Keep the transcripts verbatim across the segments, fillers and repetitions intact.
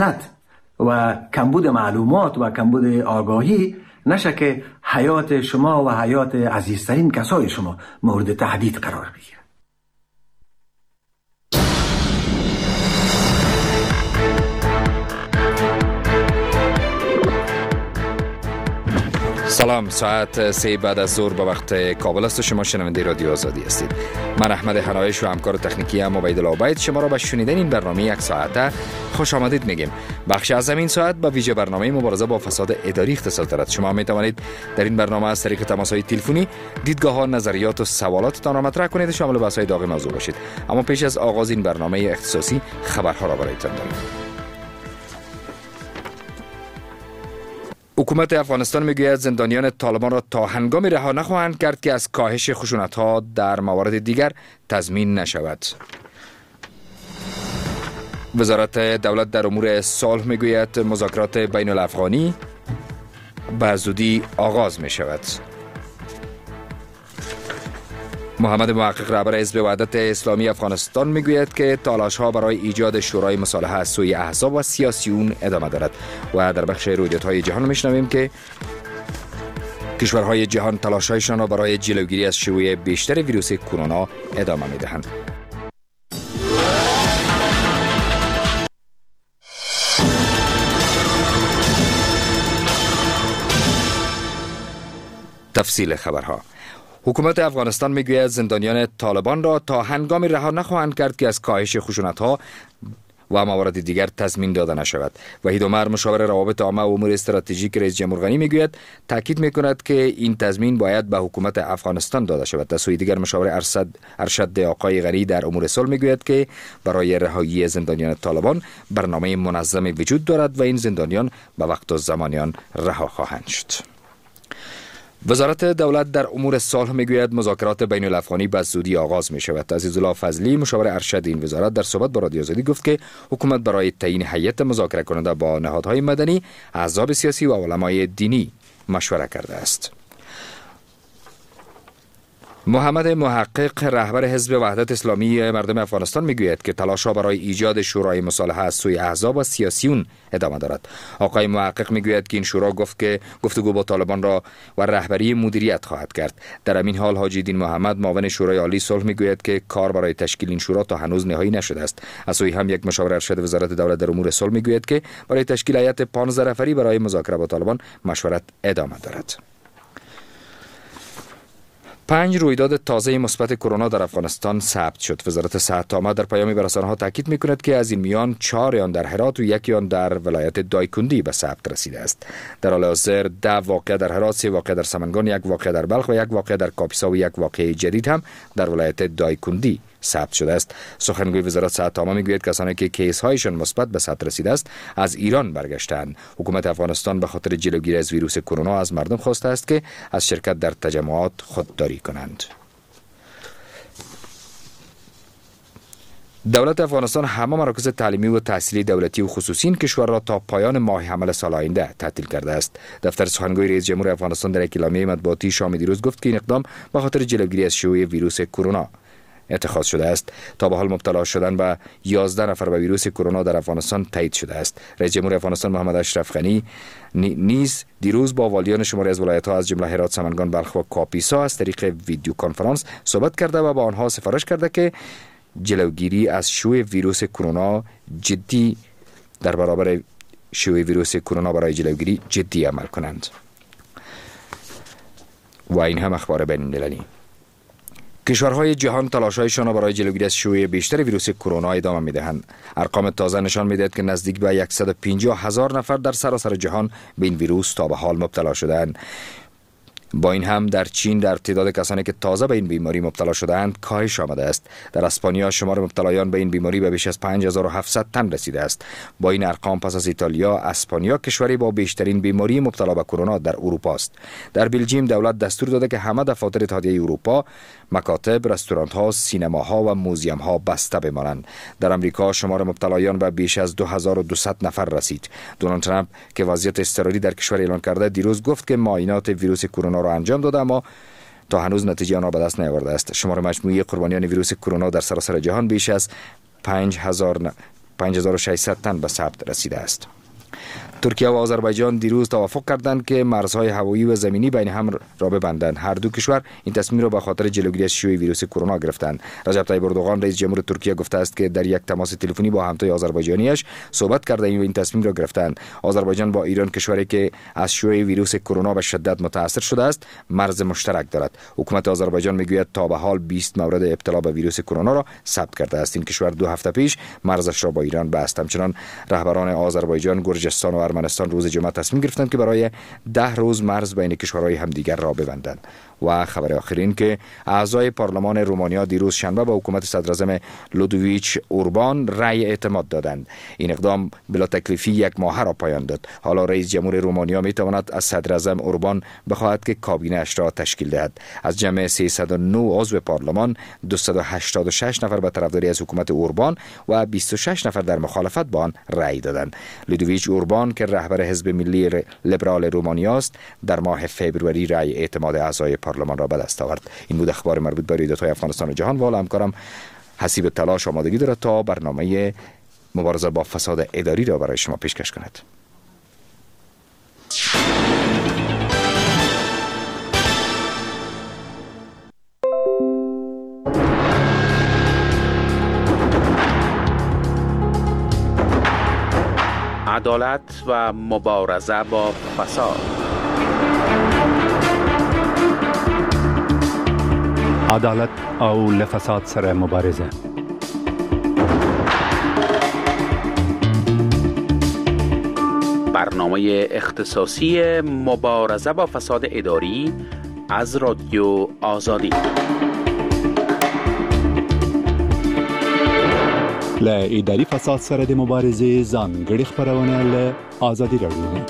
و کمبود معلومات و کمبود آگاهی نشه که حیات شما و حیات عزیزترین کسای شما مورد تهدید قرار بگیره. سلام، ساعت سه بعد از ظهر به وقت کابل است و شما شنونده رادیو آزادی هستید. من احمد حنایش و همکار تکنیکی ام عبیدالله عبید شما را به شنیدن این برنامه یک ساعته خوش آمدید میگیم. بخش از این ساعت با ویژه برنامه مبارزه با فساد اداری اختصاص دارد. شما می توانید در این برنامه از طریق تماس‌های تلفنی دیدگاه ها، نظریات و سوالاتتان را مطرح کنید و شامل بحث‌های داغ موضوع باشید. اما پیش از آغاز این برنامه اختصاصی خبرها را برایتان داریم. حکومت افغانستان میگوید زندانیان طالبان را تا هنگامی رها نخواهند کرد که از کاهش خشونت‌ها در موارد دیگر تضمین نشود. وزارت دولت در امور صلح میگوید مذاکرات بین الافغانی به زودی آغاز می شود. محمد محقق رهبر حزب وحدت اسلامی افغانستان میگوید که تلاش‌ها برای ایجاد شورای مصالحه از سوی احزاب و سیاسیون ادامه دارد. و در بخش رویدادهای جهان میشنویم که کشورهای جهان تلاش‌هایشان را برای جلوگیری از شیوع بیشتر ویروس کرونا ادامه میدهند. تفصیل خبرها. حکومت افغانستان میگوید زندانیان طالبان را تا هنگامی رها نخواهند کرد که از کاهش خشونت‌ها و موارد دیگر تضمین داده نشود. وحید عمر مشاور روابط عامه و امور استراتژیک رئیس جمهور غنی میگوید تاکید میکند که این تضمین باید به حکومت افغانستان داده شود. در سوی دیگر مشاور ارشد ارشد آقای غنی در امور صلح میگوید که برای رهایی زندانیان طالبان برنامه منظم وجود دارد و این زندانیان به وقت و زمانیان رها خواهند شد. وزارت دولت در امور صلح میگوید مذاکرات بین الافغانی به زودی آغاز می شود. عزیزالله فضلی مشاور ارشد این وزارت در صحبت با رادیو آزادی گفت که حکومت برای تعیین هیئت مذاکره کننده با نهادهای مدنی، احزاب سیاسی و علمای دینی مشوره کرده است. محمد محقق رهبر حزب وحدت اسلامی مردم افغانستان میگوید که تلاش‌ها برای ایجاد شورای مصالحه از سوی احزاب و سیاسیون ادامه دارد. آقای محقق میگوید که این شورا گفت که گفتگو با طالبان را و رهبری مدیریت خواهد کرد. در همین حال حاجی دین محمد معاون شورای عالی صلح میگوید که کار برای تشکیل این شورا تا هنوز نهایی نشده است. از سوی هم یک مشاور ارشد وزارت دولت در امور صلح میگوید که برای تشکیل هیئت پانزده نفری برای مذاکره با طالبان مشورت ادامه دارد. پنج رویداد تازه مثبت کرونا در افغانستان ثبت شد. وزارت صحت عامه در پیامی به رسانه‌ها تاکید می‌کند که از این میان چهار آن در هرات و یک آن در ولایت دایکندی به ثبت رسیده است. در حال حاضر ده واقعه در هرات، سه واقعه در سمنگان، یک واقعه در بلخ و یک واقعه در کاپیسا و یک واقعه جدید هم در ولایت دایکندی ثبت شده است. سخنگوی وزارت صحت عامه میگوید کسانی که کیس هایشان مثبت به ثبت رسیده است از ایران برگشتند. حکومت افغانستان به خاطر جلوگیری از ویروس کرونا از مردم خواسته است که از شرکت در تجمعات خودداری کنند. دولت افغانستان همه مراکز تعلیمی و تحصیلی دولتی و خصوصی این کشور را تا پایان ماه حمل سال آینده تعطیل کرده است. دفتر سخنگوی رئیس جمهور افغانستان در یک اعلامیه مطبوعاتی شام دیروز گفت که این اقدام به خاطر جلوگیری از شیوع ویروس کرونا اتخاذ شده است. تا به حال مبتلا شدن به یازده نفر به ویروس کرونا در افغانستان تایید شده است. رئیس جمهور افغانستان محمد اشرف غنی نیز دیروز با والیان شماری از ولایت‌ها از جمله هرات، سمنگان، بلخ و کاپیسا از طریق ویدیو کنفرانس صحبت کرده و با آنها سفارش کرده که جلوگیری از شیوع ویروس کرونا جدی در برابر شیوع ویروس کرونا برای جلوگیری جدی عمل کنند. و این هم اخبار بین المللی. کشورهای جهان تلاش‌هایشان را برای جلوگیری از شیوع بیشتر ویروس کرونا ادامه می‌دهند. ارقام تازه نشان می‌دهد که نزدیک به صد و پنجاه هزار نفر در سراسر جهان به این ویروس تا به حال مبتلا شده‌اند. با این هم در چین در تعداد کسانی که تازه به این بیماری مبتلا شده‌اند کاهش آمده است. در اسپانیا شمار مبتلایان به این بیماری به بیش از پنج هزار و هفتصد تن رسیده است. با این ارقام پس از ایتالیا، اسپانیا کشوری با بیشترین بیماری مبتلا به کرونا در اروپا است. در بلژیم دولت دستور داده که همه دفاتر اتحادیه اروپا، مکاتب، رستوران‌ها، سینماها و موزیم‌ها بسته بمانند. در آمریکا شمار مبتلایان به بیش از دو هزار و دویست نفر رسید. دونالد ترامپ که وضعیت اضطراری در کشور اعلان کرده دیروز گفت که معاینات ویروس کرونا را انجام داده اما تا هنوز نتیجه آن را به دست نیاورده است. شمار مجموعی قربانیان ویروس کرونا در سراسر جهان بیش از پنج هزار پنج هزار و ششصد تن به ثبت رسیده است. ترکیه و آذربایجان دیروز توافق کردند که مرزهای هوایی و زمینی بین هم را ببندند. هر دو کشور این تصمیم را به خاطر جلوگیری از شیوع ویروس کرونا گرفتند. رجب طیب اردوغان رئیس جمهور ترکیه گفته است که در یک تماس تلفنی با همتای آذربایجانیش صحبت کرده و این تصمیم را گرفتند. آذربایجان با ایران، کشوری که از شیوع ویروس کرونا به شدت متاثر شده است، مرز مشترک دارد. حکومت آذربایجان میگوید تا به حال بیست مورد ابتلا به ویروس کرونا را ثبت کرده است. این کشور دو هفته پیش مرزش را با ایران بست. همچنان رهبران آذربایجان، گرجستان و ارمنستان روز جمعه تصمیم گرفتند که برای ده روز مرز بین کشورهای همدیگر را ببندند. و خبر آخرین که اعضای پارلمان رومانیا دیروز شنبه به حکومت صدراعظم لودویچ اوربان رأی اعتماد دادند. این اقدام بلا تکلیفی یک ماه را پایان داد. حالا رئیس جمهور رومانیا می تواند از صدراعظم اوربان بخواهد که کابینه اش را تشکیل دهد. از جمع سیصد و نه عضو پارلمان، دویست و هشتاد و شش نفر به طرفداری از حکومت اوربان و بیست و شش نفر در مخالفت با آن رأی دادند. لودویچ اوربان که رهبر حزب ملی لیبرال رومانیا است، در ماه فوریه رأی اعتماد اعضای پارلمان را به دست آورد. این بود اخبار مربوط به رویدادهای افغانستان و جهان. و حالا همکارم حسیب تلاش آمادگی دارد تا برنامه مبارزه با فساد اداری را برای شما پیشکش کند. عدالت و مبارزه با فساد. عدالت او لفساد سره مبارزه. برنامه اختصاصی مبارزه با فساد اداری از رادیو آزادی. ل اداري فساد سره د مبارزې ځانګړي خبرونه له آزادي راډیو.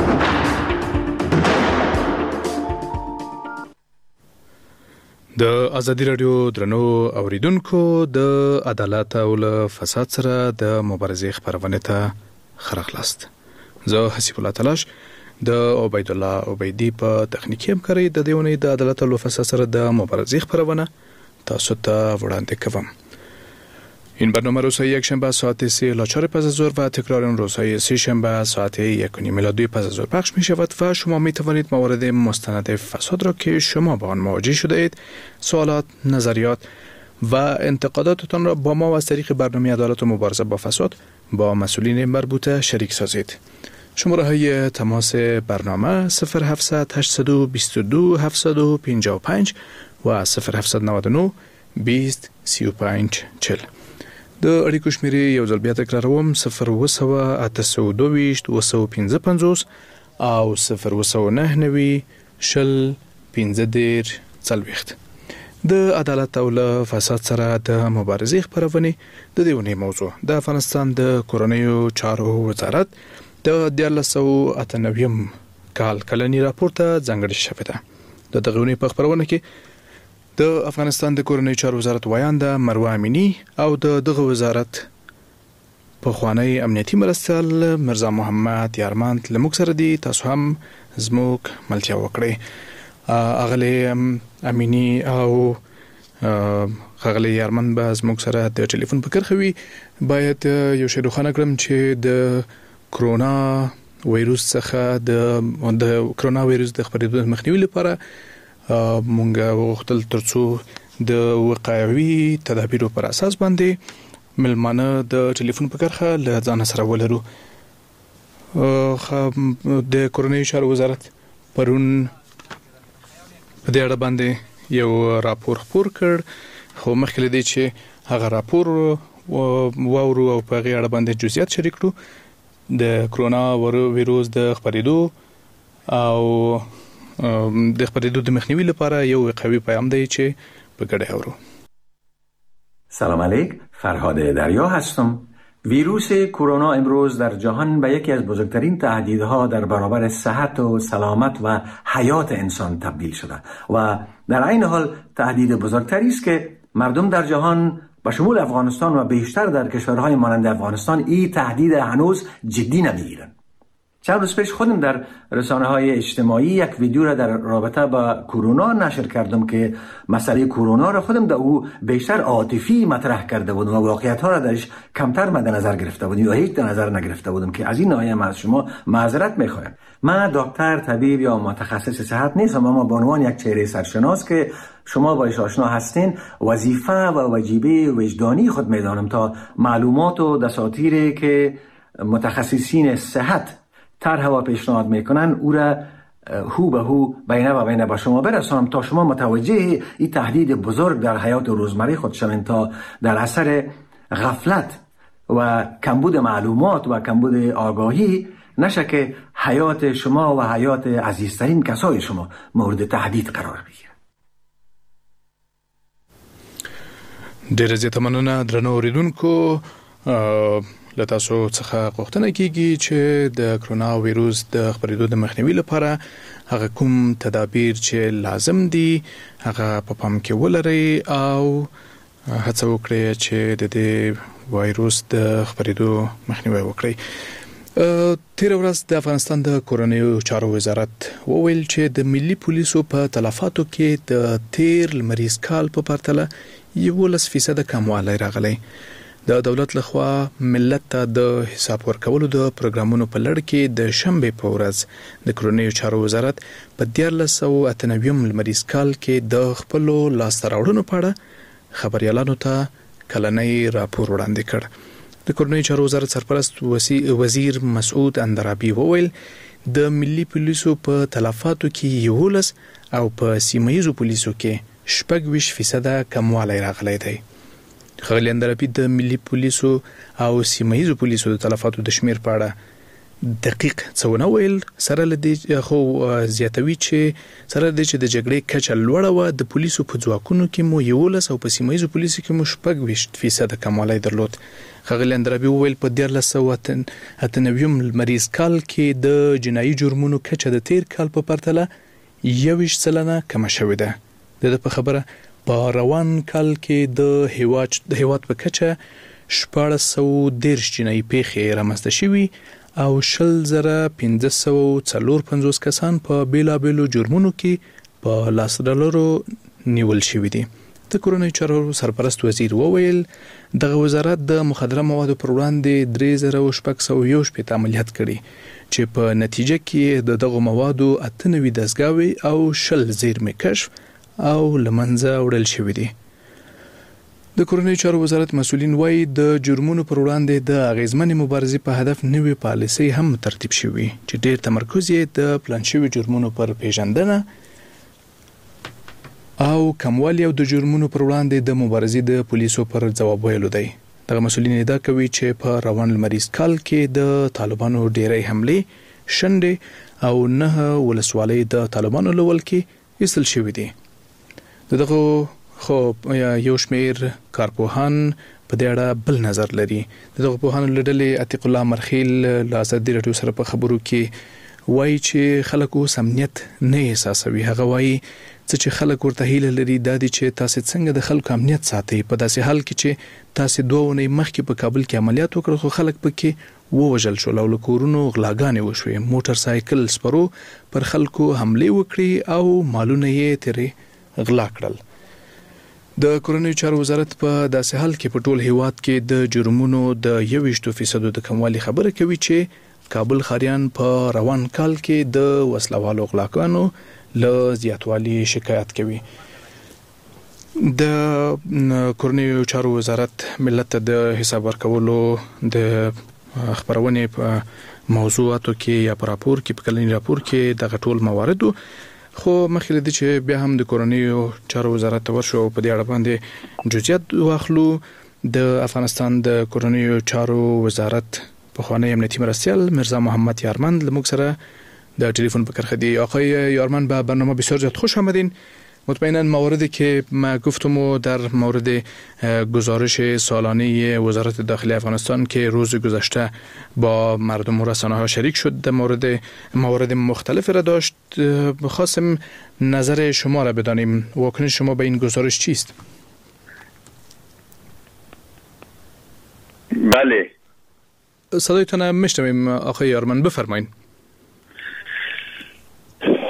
د آزادي راډیو درنو اوریدونکو، د عدالت او له فساد سره د مبارزې خبرونه ته خرخلاست. زه حسیب الله تلاش د عبید الله عبیدی په تخنیکی همکاري د دیونې د عدالت او فساد سره د مبارزې خبرونه تاسو ته وړاندې کوم. این برنامه روزهای یک شنبه ساعت سه الی چهار پس از ظهر و تکرار اون روزهای سه شنبه ساعت یک و نیم الی دو پس از ظهر پخش می شود و شما می توانید موارد مستند فساد را که شما با آن مواجه شده اید، سوالات، نظریات و انتقاداتتان را با ما و از طریق برنامه عدالت و مبارزه با فساد با مسئولین مربوطه شریک سازید. شماره های تماس برنامه صفر هفتصد هشتصد و بیست و دو هفتصد و پنجاه و پنج و صفر هفتصد و نود و نه بیست سی و پنج چهل. د اړیکو شمیرې یو ځل بیا تکراروم: صفر اوه سوه اته سوه دوه اوه سوه پنځه پنځوس او صفر اوه سوه نهه نوي شل پنځه دېرش څلوېښت. د عدالت او له فساد سره د مبارزې خبرونه د دې ونې موضوع د افغانستان د کورنیو چارو وزارت د دیارلس سوه اته نوي کال کلنی راپور ته ځانګړې شوې ده. د دغه ونې په خبرونه کې د افغانستان د کورنیو چارو وزارت وایانده مروه امینی او د دغه وزارت په خوانی امنیتي مرستیال مرزا محمد یارمند لموږ سره دي. تاسو هم زموږ ملتیا وکړئ. اغلی امینی او اغلی یارمند به زموږ سره د ټلیفون په کرخه وي. باید یو شی روښانه کړم چې د کرونا وایروس څخه د د کرونا وایروس د خپرېدو مخنیوي لپاره مونږ وغوښتل ترڅو د وقایوي تدابیرو پر اساس باندې ملمانه د ټلیفون په کرخه له ځان سره ولرو. د کورنیو چارو وزارت پرون په دې اړه باندې یو راپور خپور کړ، خو مخکې له دې چې هغه راپور واورو او په هغې اړه باندې جزئیات شریک کړو د کرونا وایروس د خپرېدو او د خپرېدو د مخنیوي لپاره یو وقایوي پیام دی چې په ګډه اورو. سلام علیک، فرهاد دریا هستم. ویروس کرونا امروز در جهان به یکی از بزرگترین تهدیدها در برابر صحت و سلامت و حیات انسان تبدیل شده و در عین حال تهدید بزرگتری است که مردم در جهان به شمول افغانستان و بیشتر در کشورهای مانند افغانستان این تهدید هنوز جدی نمیگیرند. چند روز پیش خودم در رسانه های اجتماعی یک ویدیو را در رابطه با کرونا نشر کردم که مسئله کرونا را خودم در او بیشتر عاطفی مطرح کرده بودم و واقعیت ها را درش کمتر مد نظر گرفته بودم یا هیچ در نظر نگرفته بودم که از این ناحیه از شما معذرت میخوایم. من دکتر، طبیب یا متخصص صحت نیستم، اما به عنوان یک چهره سرشناس که شما باش آشنا هستین، وظیفه و واجبه وجدانی خود میدانم تا معلومات و دساتیری که متخصصین صحت طرح و پیشنهاد میکنن او را هو به هو بینه و بینه با شما برسانم تا شما متوجه این تهدید بزرگ در حیات روزمره خود شوین، تا در اثر غفلت و کمبود معلومات و کمبود آگاهی نشه که حیات شما و حیات عزیزترین کسای شما مورد تهدید قرار بگیره. ډیره زیاته مننه درنو اوریدونکو. له تاسو څخه غوښتنه کیږي چې د کرونا وایروس د خپرېدو د مخنیوي لپاره هغه کوم تدابیر چې لازم دي هغه په پام کې ولرئ او هڅه وکړئ چې د دې وایروس د خپرېدو مخنیوي وکړئ. تیر ورځ د افغانستان د کورنیو چارو وزارت وویل چې د ملي پولیسو په تلفاتو کې د تیر لمریز کال په پرتله یولس فیصد کموالی راغلی. د دولت لخوا ملت ته د حساب ورکولو د پروګرامونو په لړ کې د شنبه په ورځ د کورنیو چارو وزارت په دیارلس سوه اته نوي لمریز کال کې د خپلو لاسته راوړنو په اړه خبريالانو ته کلنی راپور وړاندې کړ. د کورنیو چارو وزارت سرپرست وزیر مسعود اندرابي وویل د ملي پولیسو په تلفاتو کې یولس او په سیمه ییزو پولیسو کې شپږ ویشت فیصد کموالی راغلی دی. ښاغلي اندرابي د ملي پولیسو او سیمه ییزو پولیسو د تلفاتو د شمیر په اړه دقیق څه ونه ویل، سره له دې خو زیاتوي چې سره له دې چې د جګړې کچه لوړه وه د پولیسو په ځواکونو کې مو یولس او په سیمه ییزو پولیسو کې مو شپږ ویشت فیصد کموالی درلود. ښاغلي اندرابي وویل په دیارلس سوه اته نوي لمریز کال کې د جنایي جرمونو کچه د تیر کال په پرتله یوویشت سلنه کمه شوې ده. د ده په خبره په روان کال کې د هیواد د هیواد په کچه شپاړس سوه دېرش جنایي پیښې رامنځته شوي او شل زره پنځه سوه څلور پنځوس کسان په بیلابیلو جرمونو کې په لاس ډالرو نیول شوي دي. د کورنیو چارو سرپرست وزیر وویل دغه وزارت د مخدره موادو پر وړاندې درې زره شپږ سوه یو شپېته عملیات کړي چې په نتیجه کې د دغو موادو اته نوي دستګاوې او شل زیرمې کشف او لمنځه وړل شوي دي. د کورنیو چارو وزارت مسؤلین وایي د جرمونو پر وړاندې د اغیزمنې مبارزې په هدف نوې پالیسۍ هم ترتیب شوي چې ډېر تمرکز یې د پلان شوي جرمونو پر پیژندنه او کموالی او د جرمونو پر وړاندې د مبارزې د پولیسو پر ځواب ویلو دی. دغه مسؤلین ادعا کوي چې په روان لمریز کال کې د طالبانو ډېری حملې، شنډې او نه ولسوالۍ د طالبانو له ول کې ایستل شوي دي. دغه خو یو شمیر کارپوهان په دې اړه بل نظر لري. دغه پوهانو له ډلې عتیق الله مرخیل له ازادي راډیو سره په خبرو کې وایي چې خلک اوس امنیت نه احساسوي. هغه وایي څه چې خلک ورته هیله لري دا دي چې تاسو څنګه د خلکو امنیت ساتئ په داسې حال کې چې تاسو دوه اونۍ مخکې په کابل کې عملیات وکړل خو خلک پکې ووژل شول او له کورونو غلاګانې وشوې، موټر سایکل سپرو پر خلکو حملې وکړي او مالونه یې ترې غلا کړل. د کورنیو چارو وزارت په داسې حال کې په ټول هیواد کې د جرمونو د یوویشتو فیصدو د کموالي خبره کوي چې کابل ښاریان په روان کال کې د وسلوالو غلاګانو له زیاتوالي شکایت کوي. د کورنیو چارو وزارت ملت ته د حساب ورکولو د خبرونې په موضوعاتو کې یا په راپور کې په کلني راپور کې دغه ټول مواردو خو مخکې له دې چې بیا هم د کورنیو چارو وزارت ته ورشو په دې اړه باندې جزئیات واخلو. د افغانستان د کورنیو چارو وزارت پخوانی امنیتي مرستیال مرزا محمد یارمند له موږ سره در تلفن به کرخه دی. آقای یارمند به برنامه بسیار زیاد خوش آمدین. مطمئنا مواردی که ما گفتم و در مورد گزارش سالانه وزارت داخلی افغانستان که روز گذشته با مردم و رسانه ها شریک شد در مورد موارد مختلف را داشت، خواستم نظر شما را بدانیم. واکنش شما به این گزارش چیست؟ بله، صدایتان میشنویم آقای یارمند، بفرمایید.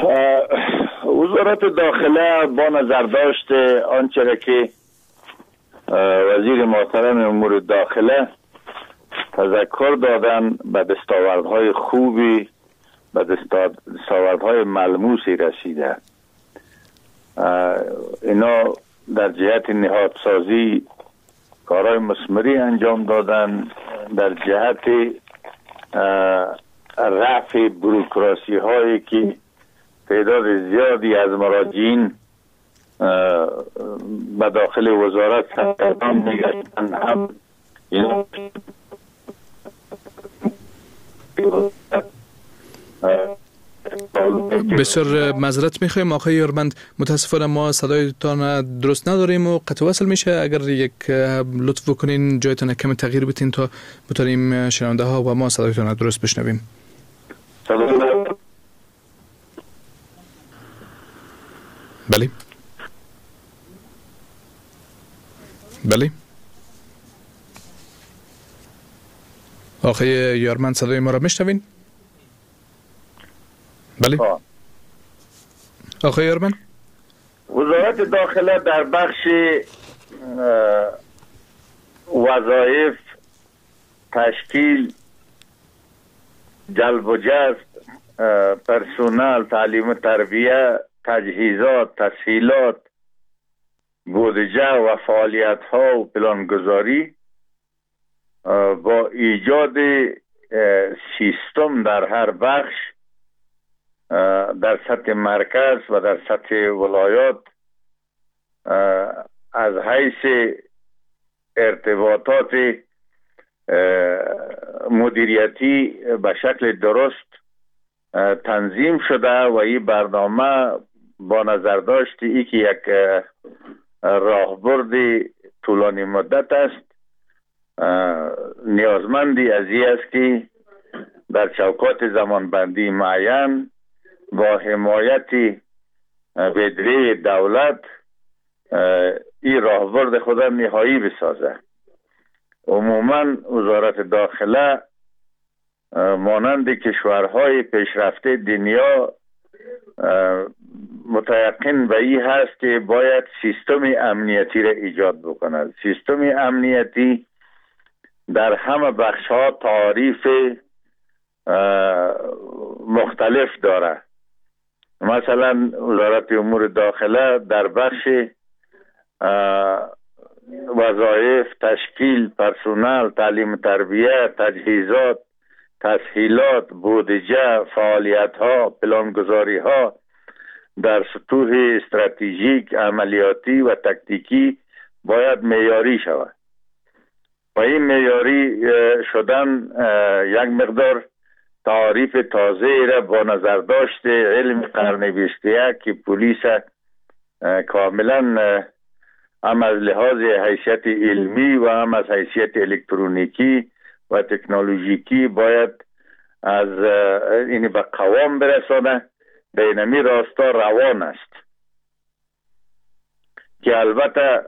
وزارت داخله با نظر داشت آنچه که وزیر محترم امور داخله تذکر دادن به دستاوردهای خوبی به دستاوردهای ملموسی رسیده. اینا در جهت نهادسازی کارهای مثمری انجام دادن، در جهت رفع بروکراسی هایی که تعداد زیادی از مراجعین به داخل وزارت سرگردان میگشتن هم اینا بسیار معذرت میخوایم آقای یارمند، متاسفانه ما صدایتان درست نداریم و قطع وصل میشه. اگر یک لطف بکنین جایتان کم تغییر بتین تا بتونیم شنونده ها و ما صدایتان درست بشنویم. بله بله آقای یارمند صدای ما را میشنوین؟ بله آقای یارمند، وزارت داخله در بخش وظایف، تشکیل، جلب و جذب پرسونل، تعلیم و تربیه، تجهیزات، تسهیلات، بودجه و فعالیت ها و پلانگذاری با ایجاد سیستم در هر بخش در سطح مرکز و در سطح ولایات از حیث ارتباطات مدیریتی به شکل درست تنظیم شده و این برنامه با نظر داشت ای که یک راهبرد طولانی مدت است، نیازمندی از این است که در چوکات زمانبندی معین با حمایت بدری دولت این راهبرد خود نهایی بسازه. عموما وزارت داخله مانند کشورهای پیشرفته دنیا متيقن به این هست که باید سیستم امنیتی را ایجاد بکند. سیستم امنیتی در همه بخش ها تعریف مختلف داره. مثلا وزارت امور داخله در بخش وظایف، تشکیل، پرسونل، تعلیم تربیه، تجهیزات، تسهیلات، بودجه، فعالیت ها، پلانگذاری ها در سطوح استراتژیک، عملیاتی و تکتیکی باید معیاری شود. و این معیاری شدن یک مقدار تعریف تازه را با نظر داشت علم قرن بیست و یک که پلیس کاملا هم از لحاظ حیثیت علمی و هم از حیثیت الکترونیکی و تکنولوژیکی باید از این به قوام برسانه. به اینمی راستا روان است که البته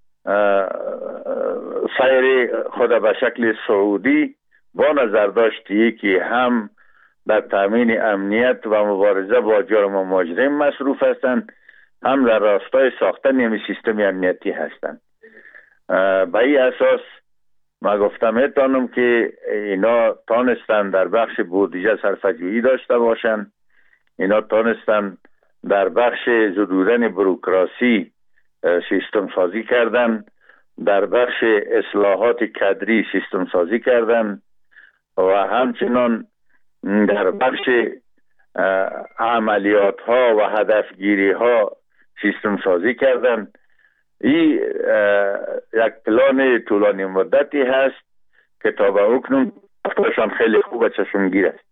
سیر خود به شکل سعودی با نظر داشتی که هم در تامین امنیت و مبارزه با جرم و مجرم مصروف هستند، هم در راستای ساختن این سیستم امنیتی هستند. به این اساس ما گفتم میتونم که اینا تانستن در بخش بودجه صرفه‌جویی داشته باشند، اینا تانستن در بخش زدودن بروکراسی سیستم سازی کردن، در بخش اصلاحات کادری سیستم سازی کردن و همچنان در بخش عملیات ها و هدفگیری ها سیستم سازی کردن. این یک پلان طولانی مدتی هست که تا به اکنون افتاشان خیلی خوب و چشمگیر است.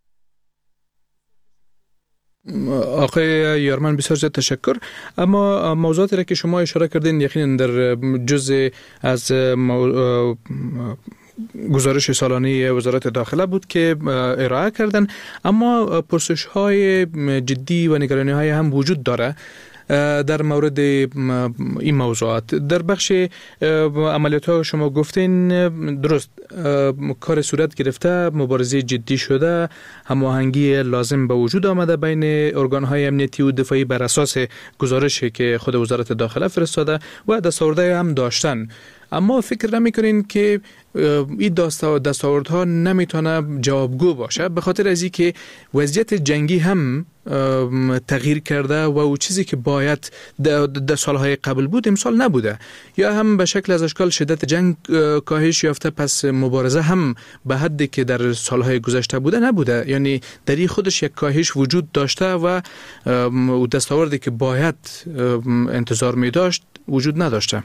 آقای یارمند بسیار زیاد تشکر. اما موضوعاتی را که شما اشاره کردین یقینا در جزء از مو... گزارش سالانه وزارت داخله بود که ارائه کردن، اما پرسش های جدی و نگرانی های هم وجود داره. در مورد این موضوعات در بخش عملیات ها شما گفتین درست کار صورت گرفته، مبارزه جدی شده، هماهنگی لازم به وجود آمده بین ارگان های امنیتی و دفاعی بر اساس گزارشی که خود وزارت داخله فرستاده و دستاوردهای هم داشتن. اما فکر نمی‌کنین که این دستاوردها نمیتونه جوابگو باشه به خاطر از اینکه وضعیت جنگی هم تغییر کرده و او چیزی که باید در سالهای قبل بود امسال نبوده، یا هم به شکل از اشکال شدت جنگ کاهش یافته، پس مبارزه هم به حدی که در سالهای گذشته بوده نبوده، یعنی در این خودش یک کاهش وجود داشته و دستاوردی که باید انتظار می داشت وجود نداشته.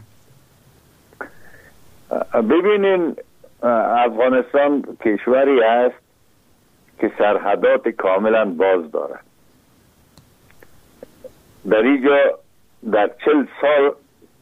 ببینین افغانستان کشوری است که سرحدات کاملا باز دارد. در اینجا در چل سال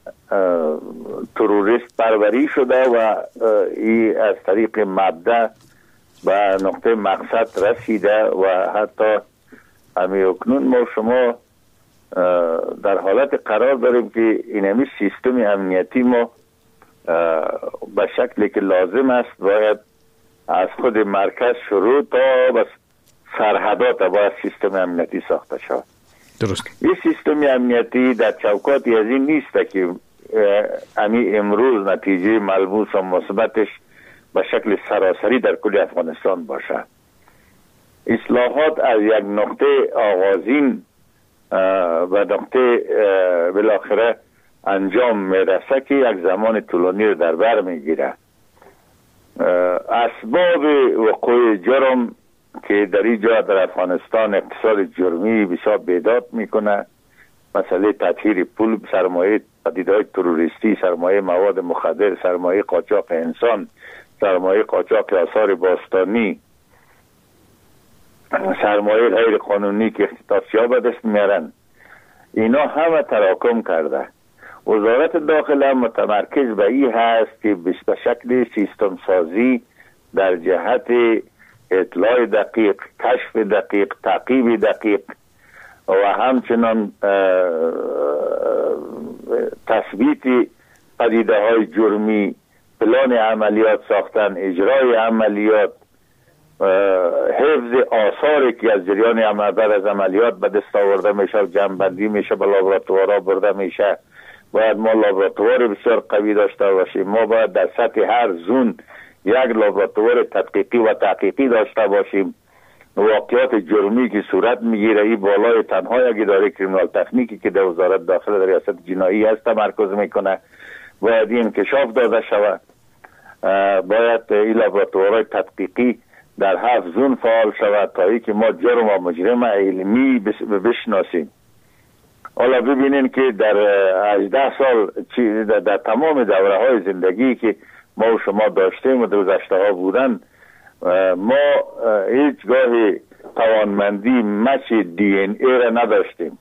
تروریست پروری شده و این از طریق مبدأ به نقطه مقصد رسیده و حتی همی اکنون ما شما در حالت قرار داریم که اینمی سیستم امنیتی ما به شکلی که لازم است باید از خود مرکز شروع تا بس سرحدات باید سیستم امنیتی ساخته شود. درست. این سیستم امنیتی در چوکاتی از این نیست که امی امروز نتیجه ملموس و مثبتش به شکل سراسری در کل افغانستان باشه. اصلاحات از یک نقطه آغازین و نقطه بالاخره انجام میرسه که یک زمان طولانی رو در بر میگیره. اسباب وقوع جرم که در اینجا در افغانستان اقتصاد جرمی بسیار بیداد میکنه، مسئله تطهیر پول، سرمایه پدیده‌های تروریستی، سرمایه مواد مخدر، سرمایه قاچاق انسان، سرمایه قاچاق آثار باستانی، سرمایه غیر قانونی که اختصاصی‌ها به دست میارن، اینا همه تراکم کرده. وزارت داخله متمرکز به این هست که به شکل سیستم سازی در جهت اطلاع دقیق، کشف دقیق، تعقیب دقیق و همچنان تثبیت پدیده های جرمی، پلان عملیات ساختن، اجرای عملیات، حفظ آثاری که از جریان عمل از عملیات به دست آورده میشه و جمع‌بندی میشه به لابراتوارها برده میشه. باید ما لابراتوار بسیار قوی داشته باشیم. ما باید در سطح هر زون یک لابراتوار تدقیقی و تحقیقی داشته باشیم. واقعات جرمی که صورت میگیره این بالای تنها یک اداره کریمینال تکنیکی که در وزارت داخله در ریاست جنایی هست تمرکز میکنه. باید این انکشاف داده شود. باید این لابراتوارهای تدقیقی در هفت زون فعال شود تا ای که ما جرم و مجرم علمی بشناسیم. حالا ببینین که در هجده سال در, در تمام دوره های زندگی که ما و شما داشتیم و در گذشته ها بودن، ما هیچگاه توانمندی مچ دی این ای را نداشتیم.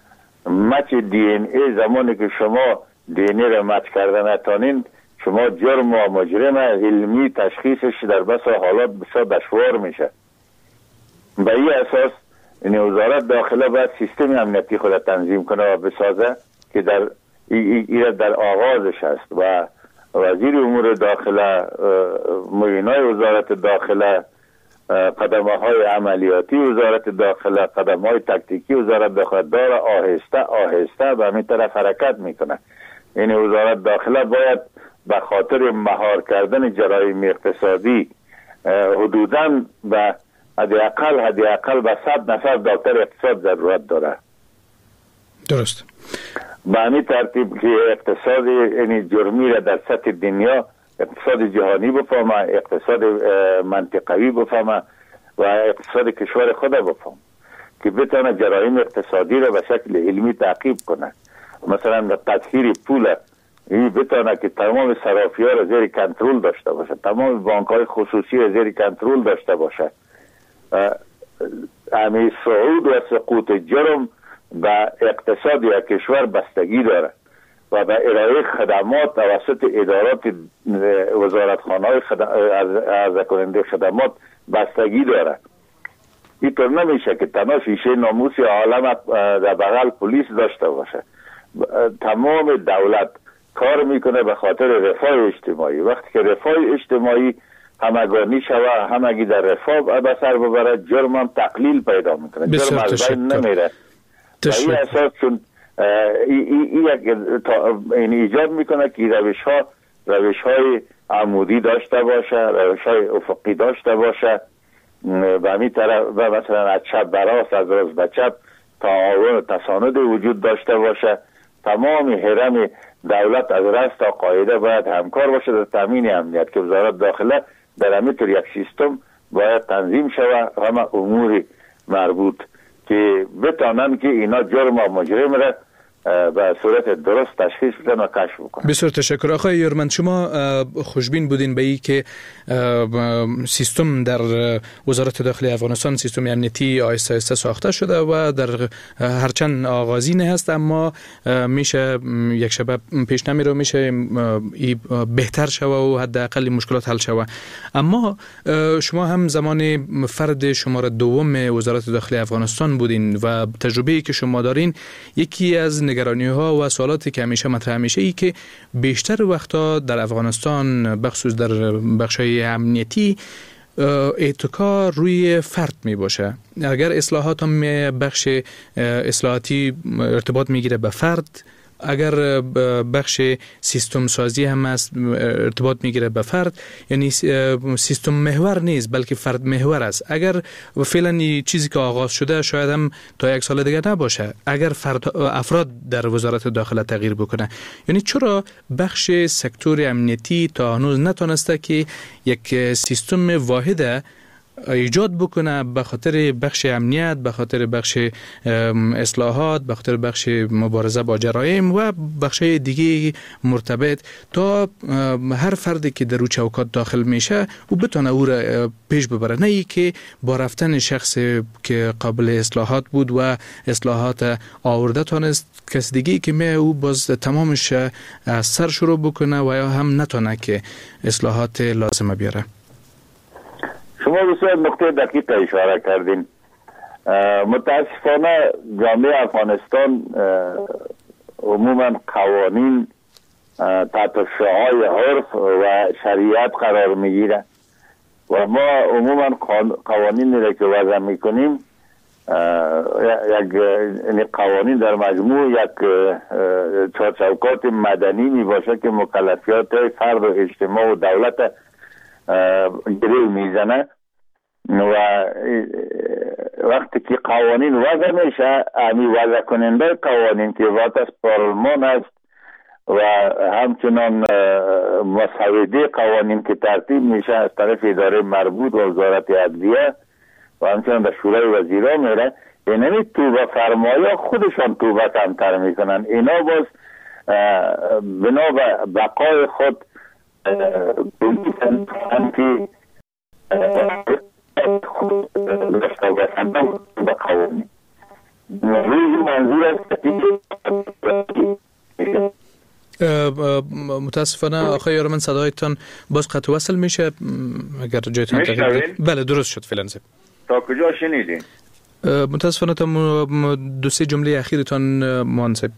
مچ دی این ای زمانی که شما دی این ای را مچ کرده نتانین، شما جرم و مجرم علمی تشخیصش در بس حالات بسیار دشوار میشه. به این اساس این وزارت داخله باید سیستم امنیتی خود تنظیم کنه و بسازه که در این در آغازش هست و وزیر امور داخله، معینای وزارت داخله، قدمه های عملیاتی وزارت داخله، قدمه های تکتیکی وزارت داخله داره آهسته آهسته به همین طرف حرکت میکنه. این وزارت داخله باید به خاطر مهار کردن جرایم اقتصادی حدوداً به حداقل حداقل به صد نفر دکتر اقتصاد ضرورت داره. درست. به همین ترتیب که اقتصاد یعنی جرمی را در سطح دنیا، اقتصاد جهانی بفهمه، اقتصاد منطقوی بفهمه و اقتصاد کشور خود بفهمه که بتونه جرایم اقتصادی را به شکل علمی تعقیب کنه. مثلا تطهیر پول این بتونه که تمام صرافی ها را زیر کنترل داشته باشه، تمام بانک های خصوصی را زیر کنترل داشته باشه. امی صعود و سقوط جرم به اقتصاد یک کشور بستگی داره و به ارائه خدمات توسط ادارات وزارتخانه های عرضه کننده خدمات بستگی داره. اینطور نمیشه که تنها شیشه ناموس عالم در بغل پلیس داشته باشه. تمام دولت کار میکنه به خاطر رفاه اجتماعی. وقتی که رفاه اجتماعی همگانی شوه، همگی در رفاه به سر ببره، جرم هم تقلیل پیدا میکنه، جرم از بین نمیره. و این اساس چون این یک ایجاد میکنه که روش ها روش های عمودی داشته باشه، روش های افقی داشته باشه و همین طرف و مثلا از چپ براست، از راست به چپ تعاون و تساند وجود داشته باشه. تمام حرم دولت از رأس تا قاعده باید همکار باشه در تامین امنیت که وزارت داخله در همین طور یک سیستم باید تنظیم شود همه امور مربوط که بتانن که اینا جرم و مجرم را به صورت درست تشخیص بدن و کشف بکنن. بسیار تشکر. آقای یارمند، شما خوشبین بودین به این که سیستم در وزارت داخلی افغانستان، سیستم امنیتی آهسته آهسته ساخته شده و در هرچند آغازین هست اما میشه یک شبه پیش نمیره، میشه بهتر شوه و حداقل مشکلات حل شوه. اما شما هم زمان فرد شماره دوم وزارت داخلی افغانستان بودین و تجربه‌ای که شما دارین، یکی از نگرانی ها و سوالاتی که همیشه مطرح میشه ای که بیشتر وقتا در افغانستان بخصوص در بخشای امنیتی اتکا روی فرد می باشه. اگر اصلاحات هم بخش اصلاحاتی ارتباط میگیره به فرد، اگر بخش سیستم سازی هم است ارتباط میگیره به فرد، یعنی سیستم محور نیست بلکه فرد محور است. اگر فعلا چیزی که آغاز شده شاید هم تا یک سال دیگه نباشه اگر فرد افراد در وزارت داخله تغییر بکنه. یعنی چرا بخش سکتور امنیتی تا هنوز نتونسته که یک سیستم واحد ایجاد بکنه به خاطر بخش امنیت، به خاطر بخش اصلاحات، به خاطر بخش مبارزه با جرایم و بخش دیگه مرتبط، تا هر فردی که در او چوکات داخل میشه او بتونه او را پیش ببره، نه ای که با رفتن شخص که قابل اصلاحات بود و اصلاحات آورده تانست کس دیگه که می او باز تمامش از سر شروع بکنه و یا هم نتونه که اصلاحات لازمه بیاره. شما بسیار نقطه دقیق اشاره کردین. متاسفانه جامعه افغانستان عموما قوانین تحت شعاع عرف و شریعت قرار میگیره و ما عموما قوانینی را که وضع میکنیم یک قوانین در مجموع یک چارچوکات مدنی می باشه که مکلفیات فرد و اجتماع و دولت گره میزنه و وقتی که قوانین وضع میشه امی وضع کننده قوانین که وقت پارلمان است و همچنان مسوده قوانین که ترتیب میشه از طرف اداره مربوط و وزارت عدلیه و همچنان در شورای وزیران میره، اینمی توبه فرمایا خودشان توبه کمتر میکنن. اینا باز بنا به بقای خود بلیتن که خود داشته باشند به قوانین. روی منظور است متاسفانه آقای یارمند صدایتان باز قطع وصل میشه. اگر جایتان تغییر بله درست شد فعلا. تا کجا شنیدین؟ متاسفانه تا دو سه جمله اخیرتان مناسب.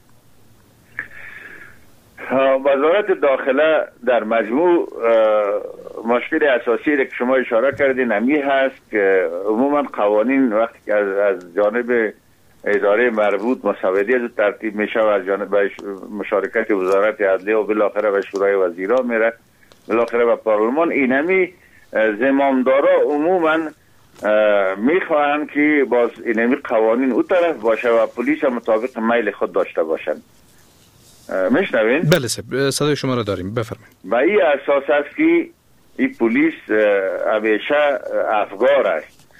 وزارت داخله در مجموع مشکل اساسی که شما اشاره کردین همی هست که عموما قوانین وقتی که از, از جانب اداره مربوط مسودی از ترتیب میشه و از جانب مشارکت وزارت عدلیه و بالاخره به شورای وزیران میره، بالاخره به پارلمان، اینمی زمامدارا عموما میخواهند که باز اینمی قوانین او طرف باشه و پلیس مطابق میل خود داشته باشند. میشنوین؟ بله سب صدای شما را داریم، بفرمایید. و این اساس است که این پلیس همیشه افگار است.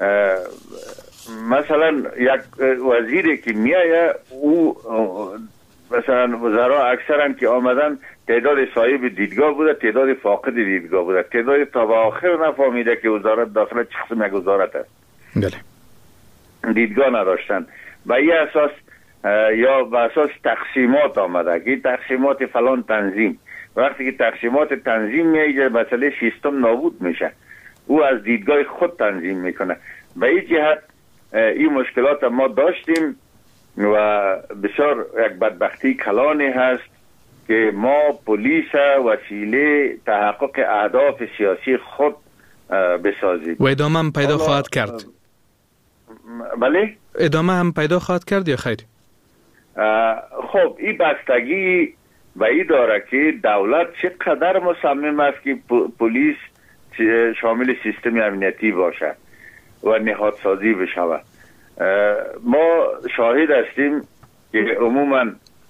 مثلا یک وزیری که میایه او مثلا وزرا اکثرا که آمدن تعداد صاحب دیدگاه بوده، تعداد فاقد دیدگاه بوده، تعداد تا به آخر نفهمیده که وزارت داخله چه قسم یک وزارت است. بله. دیدگاه نداشتن. و این اساس یا به اساس تقسیمات آمده که تقسیمات فلان تنظیم، وقتی که تقسیمات تنظیم میایه مسئله سیستم نابود میشه او از دیدگاه خود تنظیم میکنه. به این جهت این مشکلات ما داشتیم و بسیار یک بدبختی کلانی هست که ما پلیس وسیله تحقق اهداف سیاسی خود بسازیم و ادامه هم پیدا خواهد کرد. بله؟ ادامه هم پیدا خواهد کرد یا خیر؟ خب این بستگی به این داره که دولت چقدر مصمم است که پلیس شامل سیستم امنیتی باشه و نهادسازی بشود. ما شاهد هستیم که عموما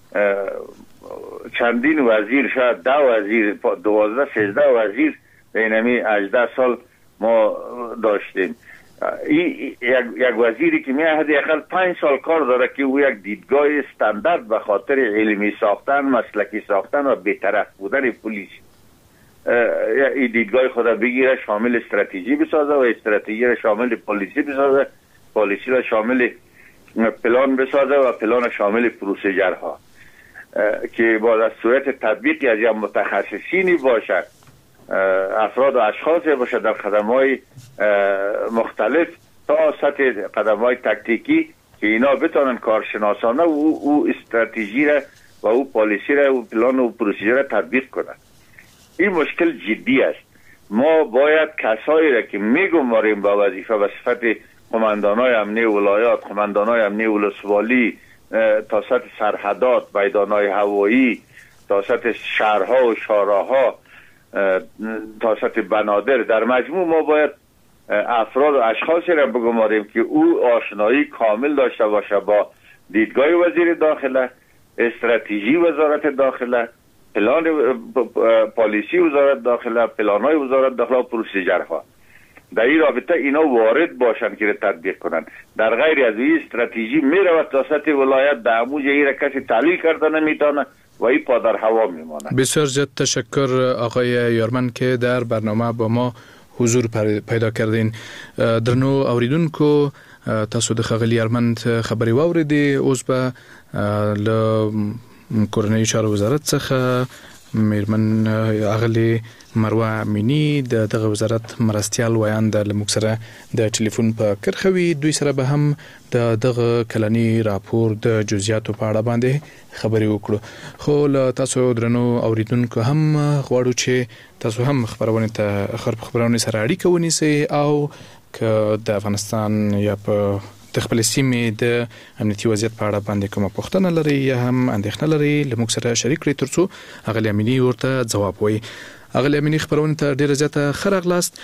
چندین وزیر، شاید ده وزیر، دوازده سیزده وزیر بین همی هجده سال ما داشتیم. این یک وزیری که میاد حداقل پنج سال کار داره که او یک دیدگاه استاندارد به خاطر علمی ساختن، مسلکی ساختن و بی‌طرف بودن پلیس این دیدگاه خود بگیره، شامل استراتژی بسازه و استراتژی را شامل پالیسی بسازه، پالیسی را شامل پلان بسازه و پلان شامل پروسیجرها که با در صورت تطبیقی از یک متخصصینی باشد، افراد و اشخاص باشد در قدم‌های مختلف تا سطح قدم‌های تکتیکی که اینا بتونن کارشناسانه و او استراتژی را و او پالیسی را و پلان و پروسیجر را تطبیق کنند. این مشکل جدی است. ما باید کسایی را که میگماریم با وظیفه به صفت قماندانای امنی ولایات، قماندانای امنی ولسوالی، تا سطح سرحدات، میدانهای هوایی، تا سطح شهرها و شاراها، تا سطح بنادر، در مجموع ما باید افراد و اشخاصی را بگماریم که او آشنایی کامل داشته باشه با دیدگاه وزیر داخله، استراتژی وزارت داخله، پلان پالیسی وزارت داخله، پلان‌های وزارت داخله و پروسیجرها. در این رابطه اینا وارد باشن که تطبیق کنن. در غیر از این استراتژی میرود تا سطح ولایت، در اموج این را کسی تعلیل کرده نمیتونه و این پا در هوا میمانه. بسیار زیاد تشکر آقای یارمن که در برنامه با ما حضور پیدا کردین. درنو اوریدونکو، تاسو د ښاغلي یارمن خبرې واوریدې. اوس به له کورنۍ چارو وزارت څخه میرمن اغلی مروه امینی د دغه وزارت مرستیال ویان د لموږ سره د ټلیفون په کرښه وي. دوی سره به هم د دغه کلنی راپور د جزئیاتو په اړه باندې خبرې وکړو. خو له تاسو درنو اوریدونکو هم غواړو چې تاسو هم خبرونه ته خبرونه سره اړیکه ونیسئ او که د افغانستان یا په د خپل سیمې د امنیتي وضعیت په اړه باندې کومه پوښتنه لري یا هم اندېښنه لري له موږ سره شریک کړئ ترڅو اغلی امینی ورته ځواب وایي. اغلی امینی خبرونه ته ډیره زیاته ښه راغلاست.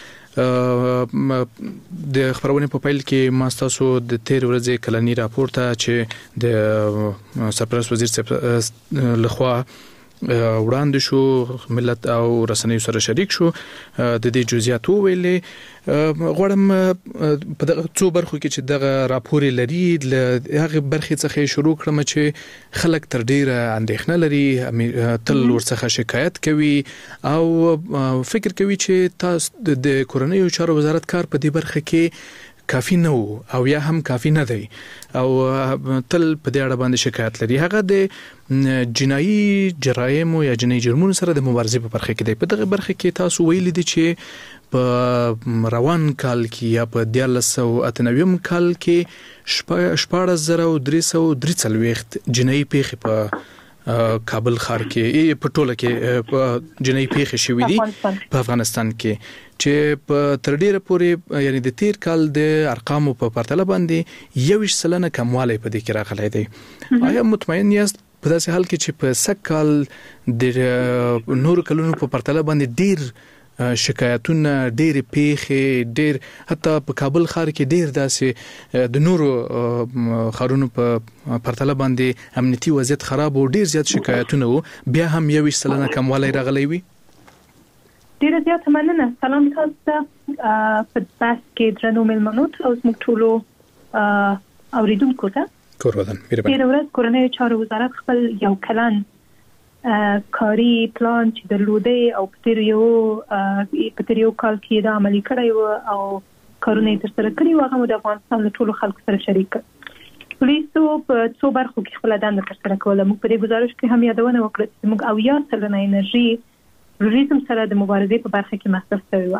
د خبرونه په پیل کې ما تاسو د تیر ورځې کلنی راپور ته چې د سرپرست وزیر صاحب لخوا وړاندې شو ملت او رسنیو سره شریک شو، د دې جزئیات ویلې. غواړم په دغه څو برخو کې چې دغه راپور لري هغه برخې څخه شروع کړم چې خلک تر ډیره اندېښنه لري، تل ورڅخه شکایت کوي او فکر کوي چې تاسو د کورنیو چارو وزارت کار په دې برخه کې کافی نه وو او یا هم کافی نه دی او تل په دې اړه باندې شکایت لري. هغه د جنایي جرایم یا جنایي جرمونو سره د مبارزې په برخه کې دی. په دغه برخه کې تاسو ویلي دي چې په روان کال کې یا په دیارلس سوه اته نوي کال کې شپاړس زره درې سوه درې څلوېښت جنایي پیښې په کابل ښار کې په ټوله کې په جنایي پیښې شوې دي په افغانستان کې، چې په تر ډیره پورې یعنی د تیر کال د ارقامو په پرتله باندې یویشت سلنه کموالی په دې کې راغلی دی. آیا مطمئن یاست په داسې حال کې چې په سږ کال د نورو کلونو په پرتله باندې ډیر شکایتونه، ډېر پیښې، ډېر حتی په کابل ښار کې ډېر داسې د نورو ښارونو په پرتله باندې امنیتي وضعیت خراب او ډېر زیات شکایتونه وو، بیا هم یویشت سلنه کموالی راغلی وي؟ ډېره زیاته مننه. سلام تاسو ته په بحث کې درنو مېلمنو ته او زموږ ټولو اوریدونکو ته. کور ودان مهرباني. تېره ورځ کورنیو چارو وزارت خپل یو کلن کاری پلان چې درلوده او په تیر یو په تیر یو کال کې دا عملي کړی و او کارونه یې ترسره کړي و، هغه د افغانستان له ټولو خلکو سره شریک کړ. پولیسو په څو برخو کې خپله دنده ترسره کوله. موږ په دې ګزارش کې هم یادونه وکړه چې موږ اویا سلنه انرژي تروریزم سره د مبارزې په برخه کې مصرف شوې وه.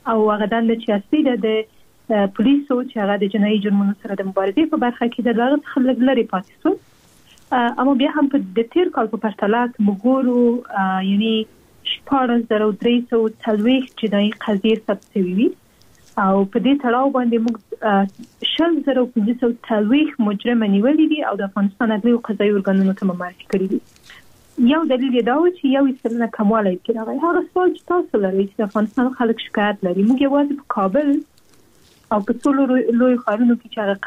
او هغه دنده چې اصلي ده د پولیسو چې هغه د جنایي جرمونو سره د مبارزې په برخه کې د لغت خلک لري پاتې شو. اما بیا هم په د تیر کال په پرتله موږ ګورو یعنی شپاړس زره درې سوه څلوېښت جنایي قضیې ثبت شوي وي او په دې تړاو باندې موږ شل زره پنځه سوه څلوېښت مجرم نیولي دي او د افغانستان عدلي او قضایي ارګانونو ته معرفي کړي دي. یو دلیل یې دا و چې یو سلنه کموالی کې راغی. هغه سوال چې تاسو لرئ چې د افغانستان خلک شکایت لري، موږ یوازې په کابل او په څو لویو ښارونو کې چې هغه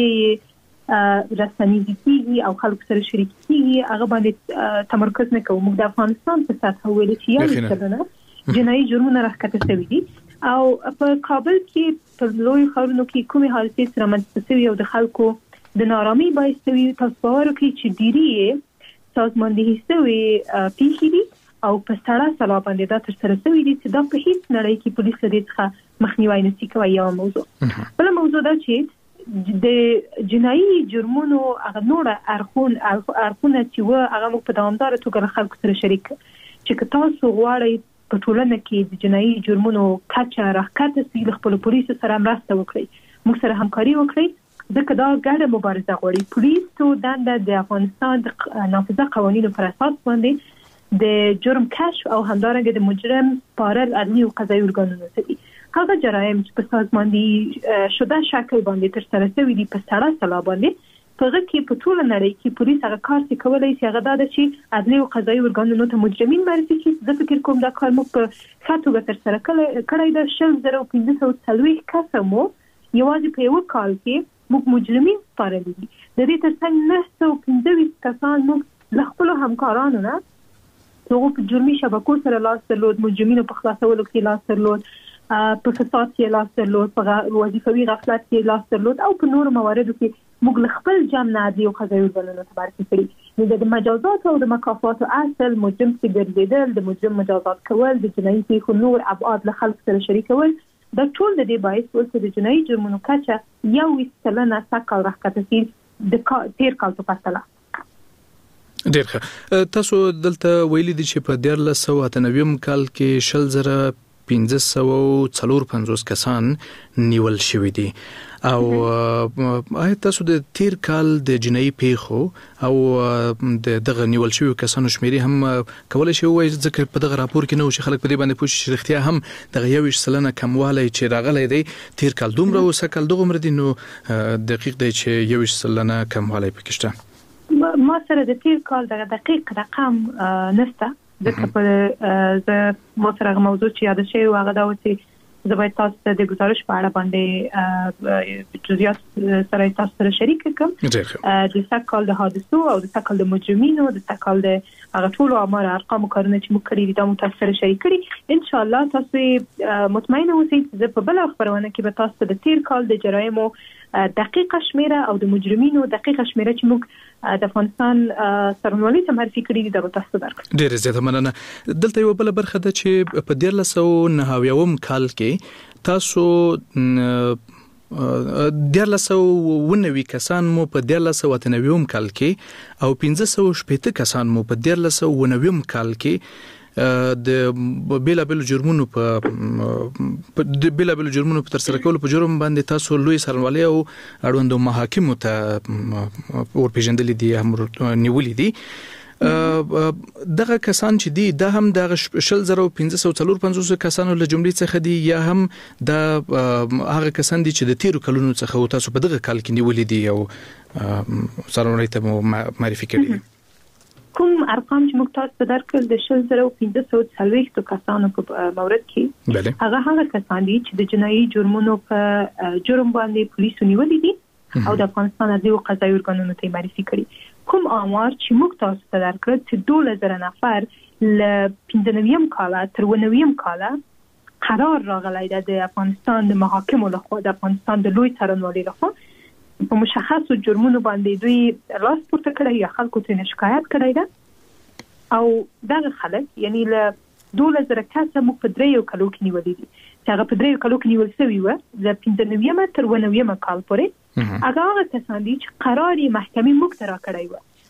قضیې رسنیزې کېږي او خلکو سره شریک کېږي هغه باندې تمرکز نه کوو. موږ د افغانستان په سطحه ویلي چې یو سلنه جنایي جرمونه راښکته شوي دي او په کابل کې په لوی ښارونو کې کومې حادثې سره رامنځته شوي او د خلکو د نارامۍ باعث شوي. تاسو باور وکړئ چې ډېرې سازماندهي شوې پیښې دي او په سړه سلا باندې دا ترسره شوي دي چې دا په هیڅ نړۍ کې پولیس له دې څخه مخنیوی نشي کولی. یوه موضوع. بله موضوع دا چې د جنایي جرمونو هغه نوره اړخون اړخونه چې وه هغه موږ په دوامداره توګه له خلکو سره شریک چې که تاسو غواړئ په ټولنه کې د جنایي جرمونو کچه راښکته شي له خپلو پولیسو سره مرسته وکړئ، موږ سره همکاري وکړئ ځکه دا ګډه مبارزه غواړي. پولیسو دنده د افغانستان د نافذه قوانینو پر اساس باندې د جرم کشف او همدارنګه د مجرم سپارل عدلي او قضایي ارګانونو ته دي. هغه جرایم چې په سازماندهي شده شکل باندې ترسره شوي دي په سړه سلا باندې په هغه کې په ټوله نړۍ کې پولیس هغه کار چې کولی شي هغه دا ده چې عدلي او قضایي ارګانونو ته مجرمین معرفي کړي. زه فکر کوم دا کار موږ په ښه توګه ترسره کړی ده. شل زره پنځه سوه څلوېښت کسه مو یوازې په یوه کال کې موږ مجرمین سپارلي دي. د دې ترڅنګ نهه سوه پنځه ویشت کسان موږ له خپلو همکارانو نه چې هغو په جرمي شبکو سره لاس درلود، مجرمینو په خلاصولو کې لاس درلود، په فساد کې لاس درلود، په وظیفوي غفلت کې لاس درلود او په نورو مواردو کې موږ له خپل جمع نه عدلي او قضایي ارګانونو ته معرفي کړي. نو د مجازاتو او د مکافاتو اصل مجرم چې ګرځېدل، د مجرم مجازات کول، د جنایي پیښو نور ابعاد له خلکو سره شریکول، دا ټول د دې باعث ول چې د جنایي جرمونو کچه یو ویشت سلنه سږکال راښکته شي د تیر کال په پرتله. ډېر ښه. تاسو دلته ویلي دي چې په دیارلس سوه اته نوېم کال کې شل زره پنځه سوه څلور پنځوس کسان نیول شوي دي او آیا تاسو د تیر کال د جنایي پیښو او د دغه نیول شوي کسانو شمیرې هم کولی شئ ووایئ ځکه په دغه راپور کې نه و چې خلک په دې باندې پوه شي چې رښتیا هم دغه یو ویشت سلنه کموالی چې راغلی دی تیر کال دومره و سږ کال دغومره دی، نو دقیق دی چې یو ویشت سلنه کموالی پکې شته. ما سره د تیر کال دغه دقیق رقم نشته ځکه په زه ما سره هغه موضوع چې یاده شوې وه هغه دا و چې زه باید تاسو ته د ګزارش په اړه باندې جزئیات سره تاسو سره شریک کړم. د سږ کال د حادثو او د سږ کال د مجرمینو، د سږ کال د هغه ټولو آمار ارقامو کارونه چې موږ کړي دي دا مو تاسو سره شریک کړي. انشاءالله تاسو مطمئنه اوسئ چې زه په بله خپرونه کې به تاسو ته د تیر کال د جرایمو دقیقه شمیره او د مجرمینو دقیقه شمیره چې موږ د افغانستان سرنوالي ته معرفي کړي دي دا به تاسو ته درکړم. ډېره زیاته مننه. دلته یوه بله برخه ده چې په دیارلس سوه نهه اویاوم کال کې تاسو دیارلس سوه اووه نوي کسان مو په دیارلس سوه اته نوېم کال کې او پنځه سوه شپېته کسان مو په دیارلس سوه اووه نوېم کال کې د بیلابیلو جرمونو په د بیلابیلو جرمونو په ترسره کولو په جرم باندې تاسو لوی څارنوالۍ او اړوندو محاکمو ته ورپېژندلي دي، هم نیولي دي. دغه کسان چې دي دا هم د شل زره پنځه سوه څلور پنځوس کسانو له جملې څخه دي یا هم د هغه کسان دي چې د تیرو کلونو څخه و تاسو په دغه کال کې نیولي دي او څارنوالۍ ته مو معرفي کړي دي؟ کوم ارقام چې موږ تاسو ته درکړل د شل زره پنځه سوه څلوېښتو کسانو په مورد کې هغه هغه کسان دي چې د جنایي جرمونو په جرم باندې پولیسو نیولي دي او د افغانستان عدلي او قضایي ارګانونو ته معرفي کړي. کوم آمار چې موږ تاسو ته درکړل چې دولس زره نفر له پنځه نوېم کاله تر اووه نوېم کاله قرار راغلی ده د افغانستان د محاکمو لخوا د افغانستان د لوی څارنوالۍ لخوا په مشخصو جرمونو باندې دوی لاس پورته کړی یا خلکو ترې شکایت کړی ده او دغه خلک یعنی له دولس زره کسه موږ په دریو کلو کې نیولي دي چې هغه په دریو کلو کې نیول شوي وه د پنځه نوېمه تر اووه نوېمه کال پورې. هغه هغه کسان دي چې قرار یې محکمې موږ ته راکړی وه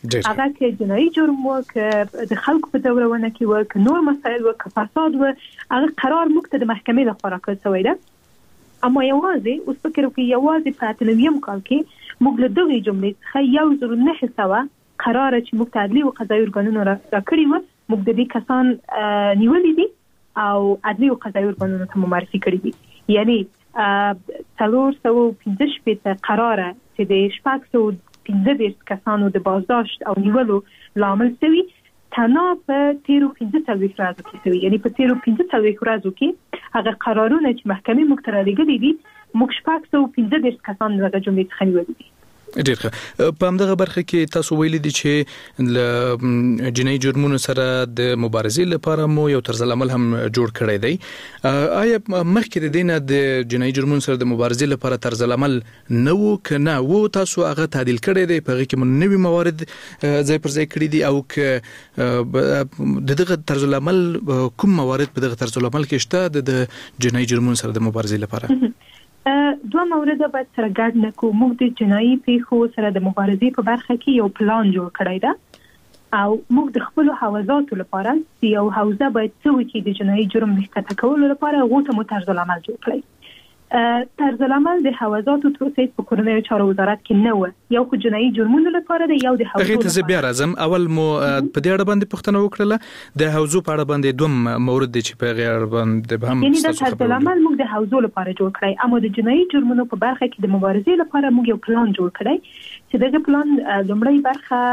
هغه کې جنایي جرم و که د خلکو په دورونه کې و که نور مسایل و که فساد و هغه قرار موږ ته د محکمې لخوا راکړل شوی ده. اما یوازې اوس فکر وکړئ یوازې په اته نویم کال کې موږ له دغې جملې څخه یو زر نهه سوه قراره چې موږ ته عدلي او قضایي ارګانونه راکړي وو موږ د دې کسان نیولي دي او عدلي او قضایي ارګانونو ته معرفي کړي دي. یعنی څلور سوه پنځه شپېته قراره چې د شپږ سوه پنځه دېرش کسانو د بازداشت او نیولو لامل شوي تنها په تیرو پنځه څلوېښت ورځو کې شوي. یعنی په تیرو پنځه څلوېښت ورځو کې هغه قرارونه چې محکمې موږ ته رالیږلي دي موږ شپږ سوه پنځه دېرش کسان دغه جملې څخه نیولي دي. ډېر ښه. په همدغه برخه کې تاسو ویلي دي چې له جنایي جرمونو سره د مبارزې لپاره مو یو طرز العمل هم جوړ کړی دی. آیا مخکې د دې نه د جنایي جرمونو سره د مبارزې لپاره طرز العمل نه و که نه و تاسو هغه تعدیل کړی دی په هغې کې مو نوي موارد ځای پر ځای کړي دي او که د دغه طرز العمل کوم موارد په دغه طرز العمل کې شته د جنایي جرمونو سره د مبارزې لپاره؟ دوه مورد باید سره ګډ نکو. موږ د جنایي پیښو سره د مبارزې په برخه کې یو پلان جوړ کړی ده او موږ د خپل حوزاتو لپاره یو حوزه باید څه وکړي د جنایي جرم مخکته کولو لپاره هغه ته مو طرز العمل جوړ کړی. طرز العمل د حوزاتو تر اوسه په کورنۍ چارو وزارت کې نه و. یو خو جنایي جرمونو لپاره دی یو د حوزو هغه ته بیا راځم. اول مو په دې اړه باندې پوښتنه وکړه د حوزو په اړه باندې دوم مورد دی چې په غیر باندې به هم یعنی د طرز العمل موږ د حوزو لپاره جوړ کړی اما د جنایي جرمونو په برخه کې د مبارزې لپاره موږ یو پلان جوړ کړی چې دغه پلان لومړی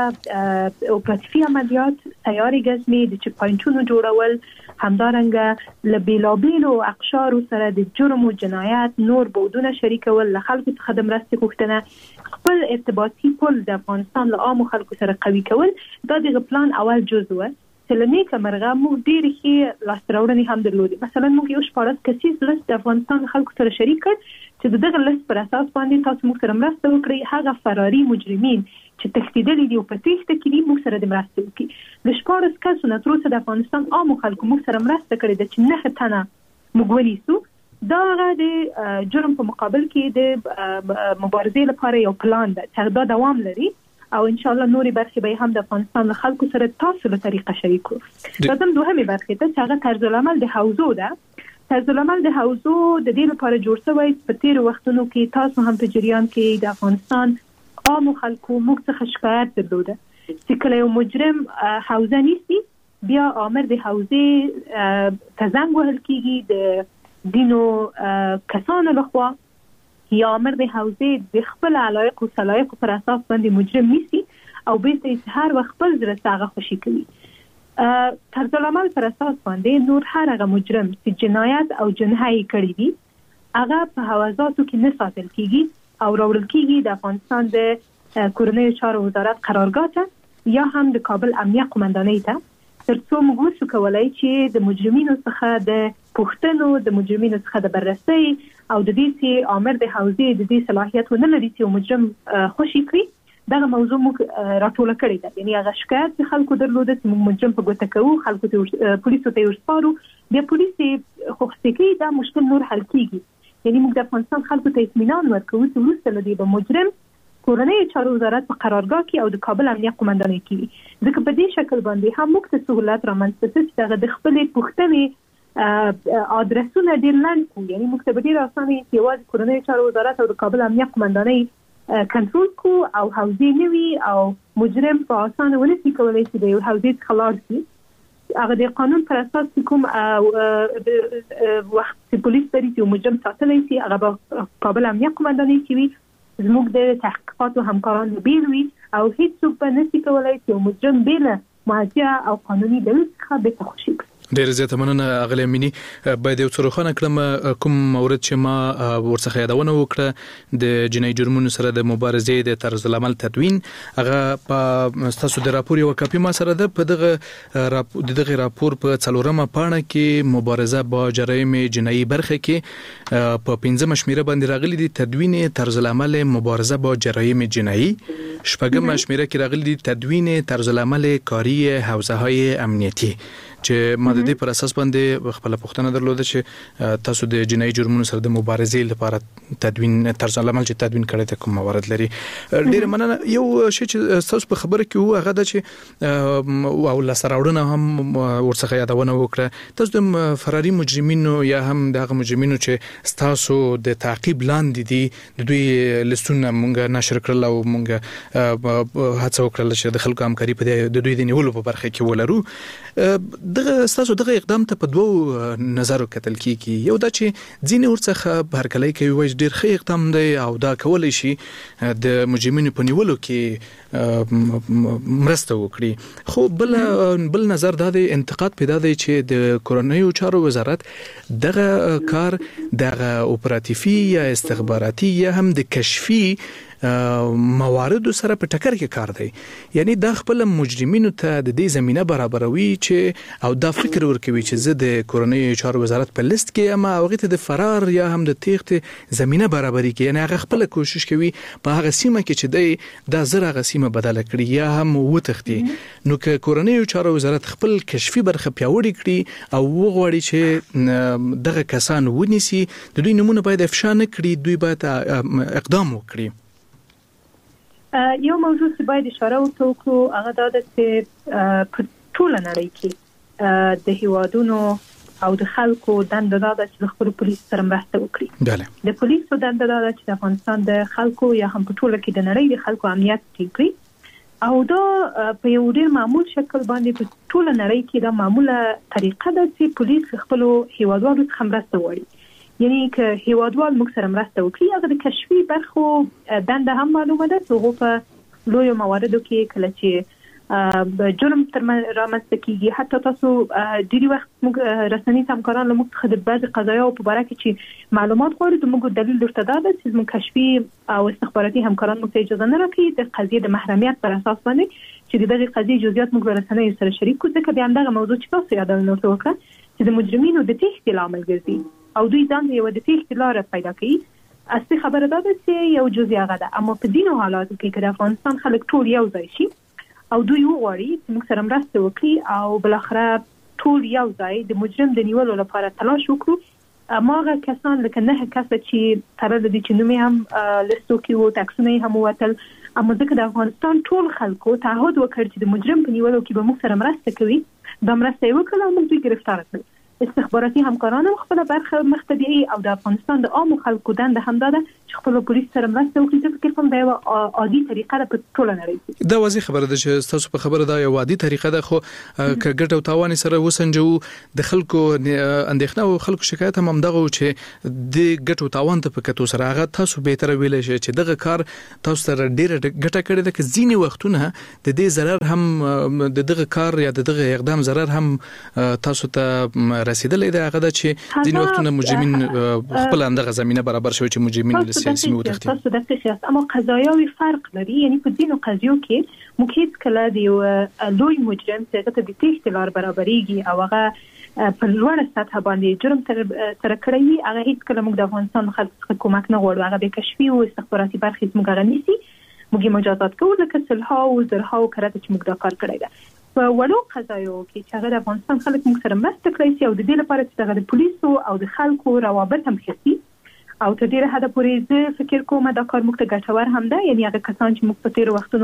برخه اپراتیفي عملیات سیاري ګزمي د چک پوینټونو جوړول همدارنګه له بیلابیلو اقشارو سره د جرم او جنایت نور بودونه شریکول له خلکو څخه د مرستې غوښتنه خپل ارتباطي پل د افغانستان له عامو خلکو سره قوي کول دا د پلان اول جزء و. سلنې کمرغه موږ ډېر ښه لاسته راوړنې هم درلودې. مثلا موږ یو شپاړس کسیز لیست د افغانستان خلکو سره شریک کړ چې دغه لیست پر اساس باندې تاسو موږ سره مرسته وکړئ. هغه فراري مجرمین چې تښتېدلي دي او په تېښته کې دي موږ سره د مرستې وکړي. د شپاړس کسو نه تر اوسه د افغانستان عامو خلکو موږ سره مرسته کړې ده چې نهه تنه موږ ونیسو. دا هغه د جرم په مقابل کې د مبارزې لپاره یو پلان ده چې دا دوام لري او ان شاء الله نوري برخې به هم د افغانستان له خلکو سره تاسو له طریقه شریکو. راځم دوهمه برخه ته چې هغه طرز العمل د حوزو ده. طرز العمل د حوزو د دې لپاره جوړ شوی په تیر وختونو کې تاسو هم په جریان کې د افغانستان عامو خلکو موږ څخه شکایت درلوده چې کله یو مجرم حوزه نیسي بیا امر د حوزې ته زنګ وهل کیږي د دینو کسانو لخوا یا امر د حوزې د خپل علایق او صلاحیت پر اساس باندې مجرم نیسي او به هر وخت خپل زړه څنګه خوشي کوي. طرز العمل پر اساس باندې نور هر هغه مجرم چې جنایت او جنایي کړی دي هغه په حوزاتو کې نه ساتل کیږي او راوړل کیږي د افغانستان د کورنۍ چارو وزارت قرارګاه ته یا هم د کابل امنیه قومندانۍ ته ترڅو موږ وسو کولای چې د مجرمینو څخه د پوښتنو د مجرمینو څخه د بررسۍ او د دې چې امر د حوزې د دې صلاحیت ونه لري چې مجرم خوشي کړي دغه موضوع موږ راټول کړی ده. یعنی هغه شکایت چې خلکو درلوده چې موږ مجرم په ګوته کوو خلکو ته پولیسو ته ورسپارو بیا پولیس خوښ کوي دا مشکل نور حل کیږي. یعنی موږ د افغانستان خلکو ته اطمینان ورکوو چې وروسته له دې به مجرم کورنۍ چارو وزارت په قرارګاه کې او د کابل امنیه قومندانۍ کې ځکه په دې شکل باندې هم موږ ته سهولت رامنځته شي چې هغه د خپلې پوښتنې ادرسونه ډېر لنډ کړو. یعنی موږ ته به ډېر اسانه یوازې کورنۍ چارو وزارت او د کابل امنیه قومندانۍ کنټرول کو او حوزې نه وي او مجرم په اسانه ونشي کولی چې د یو حوزې څخه لاړ شي. هغه د قانون پر اساس کوم وخت چې پولیس لري چې مجرم ساتلی شي هغه به کابل امنیه قومندانۍ کې وي. زموږ د تحقیقاتو همکاران بیل وي او هیڅ څوک به نشي کولی چې مجرم بې له مرجع او قانوني دلیل څخه بېرته خوشي کړي. ډېر زیاته مننه اغلې امینی. باید یو څه روښانه کړم کوم مورد چې ما ورڅخه یادونه وکړه د جنایي جرمونو سره د مبارزې د طرز العمل تدوین هغه په ستاسو د راپور یو کاپي ما سره ده. په دغه د دغه راپور په څلورمه پاڼه کې مبارزه با جرایم جنایي برخه کې په پنځمه شمیره باندې راغلي دي تدوین طرز العمل مبارزه با جرایم جنایي. شپږمه شمیره کې راغلي دي تدوین طرز العمل کاری حوزه های امنیتی. چې ما د دې پر اساس باندې خپل پوښتنه درلوده چې تاسو د جنایي جرمونو سره د مبارزې لپاره تدوین طرز عمل چې تدوین کړی ته کوم موارد لري. ډېر مننه. یو شی چې تاسو په خبره کې وو هغه د چې او لاسراوړنه هم ورڅخه یادونه وکړه. تاسو د فراري مجرمینو یا هم د مجرمینو چې تاسو د تعقیب لاندې دي د دوی لستونه مونږ نشر کړل او مونږ هڅه وکړل چې د خلکو همکاري په د دوی د نیولو په برخه کې ولرو. دغه تاسو دغه اقدام ته په دوو نظر کتل کیږي. یو دا چې ځینې ورڅخه بهرکلی کوي وایي ډېر ښه اقدام دی او دا کولی شي د مجرمینو په نیولو کې مرسته وکړي. خو بل بل نظر دا دی، انتقاد پیدا دی چې د کورنیو چارو وزارت دغه کار دغه اپراتیفي یا استخباراتي یا هم د کشفي موارد سره په ټکر کې کار دی. یعنی دا خپل مجرمینو ته د دې زمينه برابروي چې او دا فکر ورکوي چې زه د کورنیو چارو وزارت په لیست کې یم او هغه ته د فرار یا هم د تېښتې زمينه برابري کوي. یعنی هغه خپل کوشش کوي په هغه سیمه کې چې دی دا زر هغه سیمه بدله کړي یا هم وتښتي. نو که کورنیو چارو وزارت خپل کشفي برخه پیاوړې کړي او وغواړي چې دغه کسان ونیسي، د دوی نمونه باید افشا نه کړي، دوی باید اقدام وکړي. یو موضوع چې باید اشاره وکړو هغه دا ده چې په ټوله نړۍ کې د هیوادونو او د خلکو دنده دا ده چې د خپلو پولیسو سره مرسته وکړي. د پولیسو دنده دا ده چې د افغانستان د خلکو یا هم په ټوله کې د نړۍ د خلکو امنیت ټینګ کړي او دا په یو ډېر معمول شکل باندې په ټوله نړۍ کې دا معموله طریقه ده چې پولیس خپلو هیوادوالو څخه مرسته وغواړي. یعنی که هیوادوال موږ سره مرسته وکړي هغه د کشفي برخو دنده هم معلومه ده چې هغه په لویو مواردو کې کله چې جرم تر رامنځته کیږي، حتی تاسو ډېری وخت موږ رسنۍ همکاران له موږ څخه د بعضې قضایاو په باره کې چې معلومات غواړي د موږ دلیل درته دا ده چې زموږ کشفي او استخباراتي همکاران موږ ته اجازه نه راکوي د قضیې د محرمیت پر اساس باندې چې د دغې قضیې جزئیات موږ له رسنیو سره شریک کړو. ځکه بیا همدغه موضوع چې تاسو یادونه ورته وکړه چې د مجرمینو د تېښتې لامل ګرځي او دوی ځان یو د تېښتې لاره پیدا کوي. اصلي خبره دا ده چې یو جزء هغه ده، اما په ځینو حالاتو کې که د افغانستان خلک ټول یو ځای شي او دوی وغواړي چې موږ سره مرسته وکړي او بالاخره ټول یو ځای د مجرم د نیولو لپاره تلاش وکړو، اما هغه کسان لکه نه کسه چې تړل دي چې نوم یې هم لیستو کې وو، ټکسونه یې هم ووتل، اما ځکه د افغانستان ټول خلکو تعهد وکړ چې د مجرم په نیولو کې به موږ سره مرسته کوي، دا مرسته یې وکړه او موږ دوی ګرفتار کړل. استخباراتي همکاران هم خپل برخه مخته دي او د افغانستان د عامو خلکو دنده هم ده چې خپل پولیس سره مرسته وکړي. زه فکر کوم دا یو عادي طریقه ده په ټوله نړۍ کې. دا واضح خبره ده چې تاسو په خبره دا یو عادي طریقه ده، خو که ګټه او تاوان سره وسنجو د خلکو اندېښنه او خلکو شکایت هم همدغه چې د ګټه او تاوان ته په کتو سره هغه تاسو به تر ویل شي چې دغه کار تاسو سره ډیره ګټه کړې ده، که ځینې وختونه د دې ضرر هم د دغه کار یا د دغه اقدام ضرر هم تاسو ته رسیدلې ده. هغه چې ځینې وختونه مجرمین خپل اندغه زمينه برابر شوی چې مجرمین له سیاسي وتښتي. تاسو د فکر اما قضایاوي فرق لري، یعنی په ځینو قضیو کې موږ هیڅ کله د یو لوی مجرم چې هغه ته د تېښتې لار برابرېږي او هغه په لوړه سطح باندې جرم سره کړی وي، هغه هیڅ کله موږ د افغانستان خلکو څخه کومک نه غواړو. هغه د کشفي او استخباراتي برخې موږ هغه نیسي، موږ یې مجازات کوو لکه سلها او زرها او کرته چې موږ دا کار کړی ده. په وړو قضایو کې چې هغه د افغانستان خلک موږ سره مرسته کړی سي او د دې لپاره چې هغه د پولیسو او د خلکو روابط هم ښه سي او تر ډېره حده پورې زه فکر کوم دا کار موږ ته ګټور هم ده. یعنی هغه کسان چې موږ په تېرو وختونو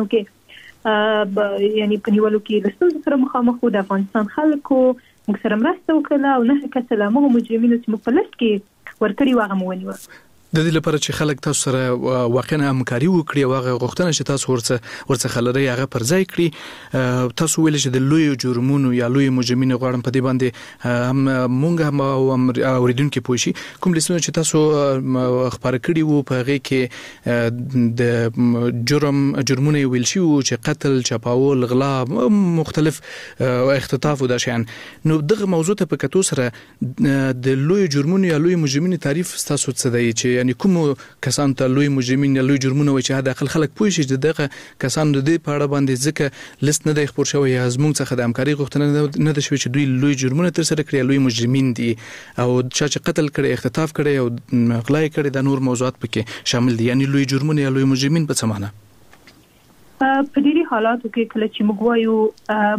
کې یعنی په نیولو کې له ستونزو سره مخامخ وو، د افغانستان خلکو موږ سره مرسته وکړله او نه کسه له هغو مجرمینو چې موږ په لیست کې ورکړي وو هغه مو ونیوه. د دې لپاره چې خلک تاسو سره واقعا همکاري وکړي او هغه غوښتنه چې تاسو ورڅ ورڅ لري هغه پر ځای کړي. تاسو ویل چې د لوی جرمونو یا لوی مجرمینو غواړم په دې باندې هم مونږ هم اوریدونکو پوه شي کوم لیستونه چې تاسو خبر کړي وو په هغه کې د جرم جرمونه ویل شي او چې قتل، چپاول، غلا، مختلف اختطاف او د شان. نو دغه موضوع ته په کتو سره د لوی جرمونو یا لوی مجرمینو تعریف تاسو څه دی چې یعنی کوم کسان ته لوی مجرمین یا لوی جرمونه وي چې داخل خلک پوه شي چې دغه کسان د دې په اړه باندې ځکه لیست نه دی خبر شوی یا زموږ څخه د همکاري غوښتنه نه ده شوی چې دوی لوی جرمونه تر سره کړی، لوی مجرمین دي او چا چې قتل کړي، اختطاف کړي او غلا کړي، د نور موضوعات پکې شامل دي. یعنی لوی جرمونه یا لوی مجرمین په څه معنی؟ په دې حالاتو کې کله چې موږ وایو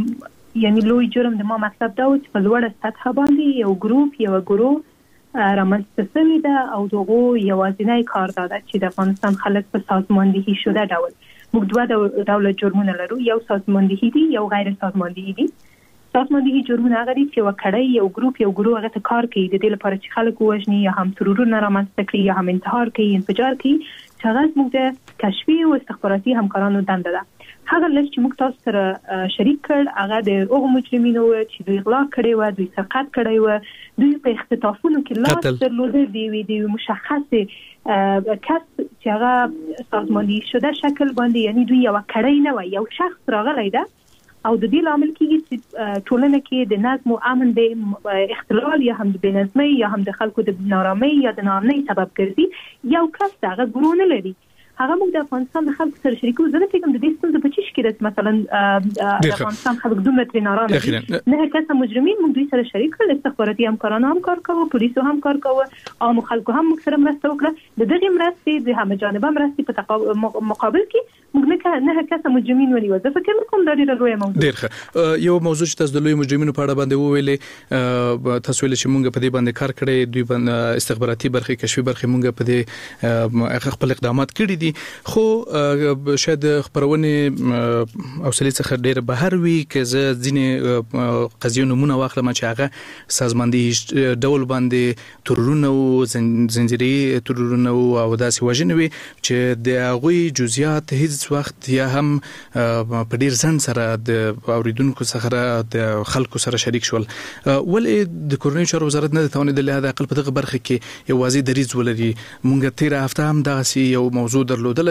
یعنی لوی جرم د ما مطلب دا و چې په لوړه سطح باندې یو ګروپ یو ګروه رامنځته شوی ده او دغه یوازینی کار دا ده چې د افغانستان خلک په سازماندهي شده ډول موږ دوه ډول جرمونه لرو، یو سازماندهي دي یو غیر سازماندهي دي. سازماندهي جرمونه هغه دي چې یو کړی یو ګروپ یو ګروه هغه ته کار کوي د دې لپاره چې خلک وژني یا هم ترورونه رامنځته کړي یا هم انتحار کوي انفجار کوي، چې هغه موږ د کشفي او استخباراتي همکارانو دنده ده. هغه لږ چې موږ تاسو سره شریک کړ هغه د هغو مجرمینو چې دوی غلا کړی و، دوی سرقت کړی و، دوی په اختطافونو کې لاس درلوده، دی دی مشخص کس چې هغه سازماندهي شده شکل باندې، یعنی دوی یو کړی نه و، یو شخص راغلی ده او د دې لامل کېږي چې ټولنه کې د نظم او امن د اختلال یا هم د بېنظمۍ یا هم د خلکو د نارامۍ یا د ناامنۍ سبب ګرځي. یو کس هغه ګروه نه لري، هغه موږ د افغانستان د خلکو سره شریکو. زه نه فکرم د دې ستونزه په چی کې ده، مثلا د افغانستان خلک دومره ترې نارامه دي. نه کسه مجرمین موږ دوی سره شریک کړل، استخباراتي همکارانو هم کار کوو، پولیسو هم کار کوو، عام خلکو هم موږ سره مرسته وکړه. د دغه مرستې د همه جانبه مرستې په مقابل کې موږ نه نه کسه مجرمین ونیو. زه فکر کوم دا ډیره لویه موضوع ډیر ښه. یو موضوع چې تاسو د لوی مجرمینو په اړه باندې وویلې، تاسو ویل چې موږ په دې باندې کار کړی، دوی باندې استخباراتي برخې کشفي برخې موږ په دې خپل اقدامات کړی دي، خو شاید خبرونه اوسلې څخه ډیر بهر وي که زه ځینې قضیو نمونه واخلم چې هغه سازماندهي ډول باندې ترورونه او زنجیري ترورونه او داسې وژنې وي چې د هغوی جزئیات هیڅ وخت یا هم په ډیر ځن سره د اوریدونکو څخه د خلکو سره شریک شول. ولې د کورنیو چارو وزارت نه توانیدل د عقل په دغه برخه کې یو واضح دریځ ولري؟ مونږ تیر هفته هم دغه یو موضوع درلودل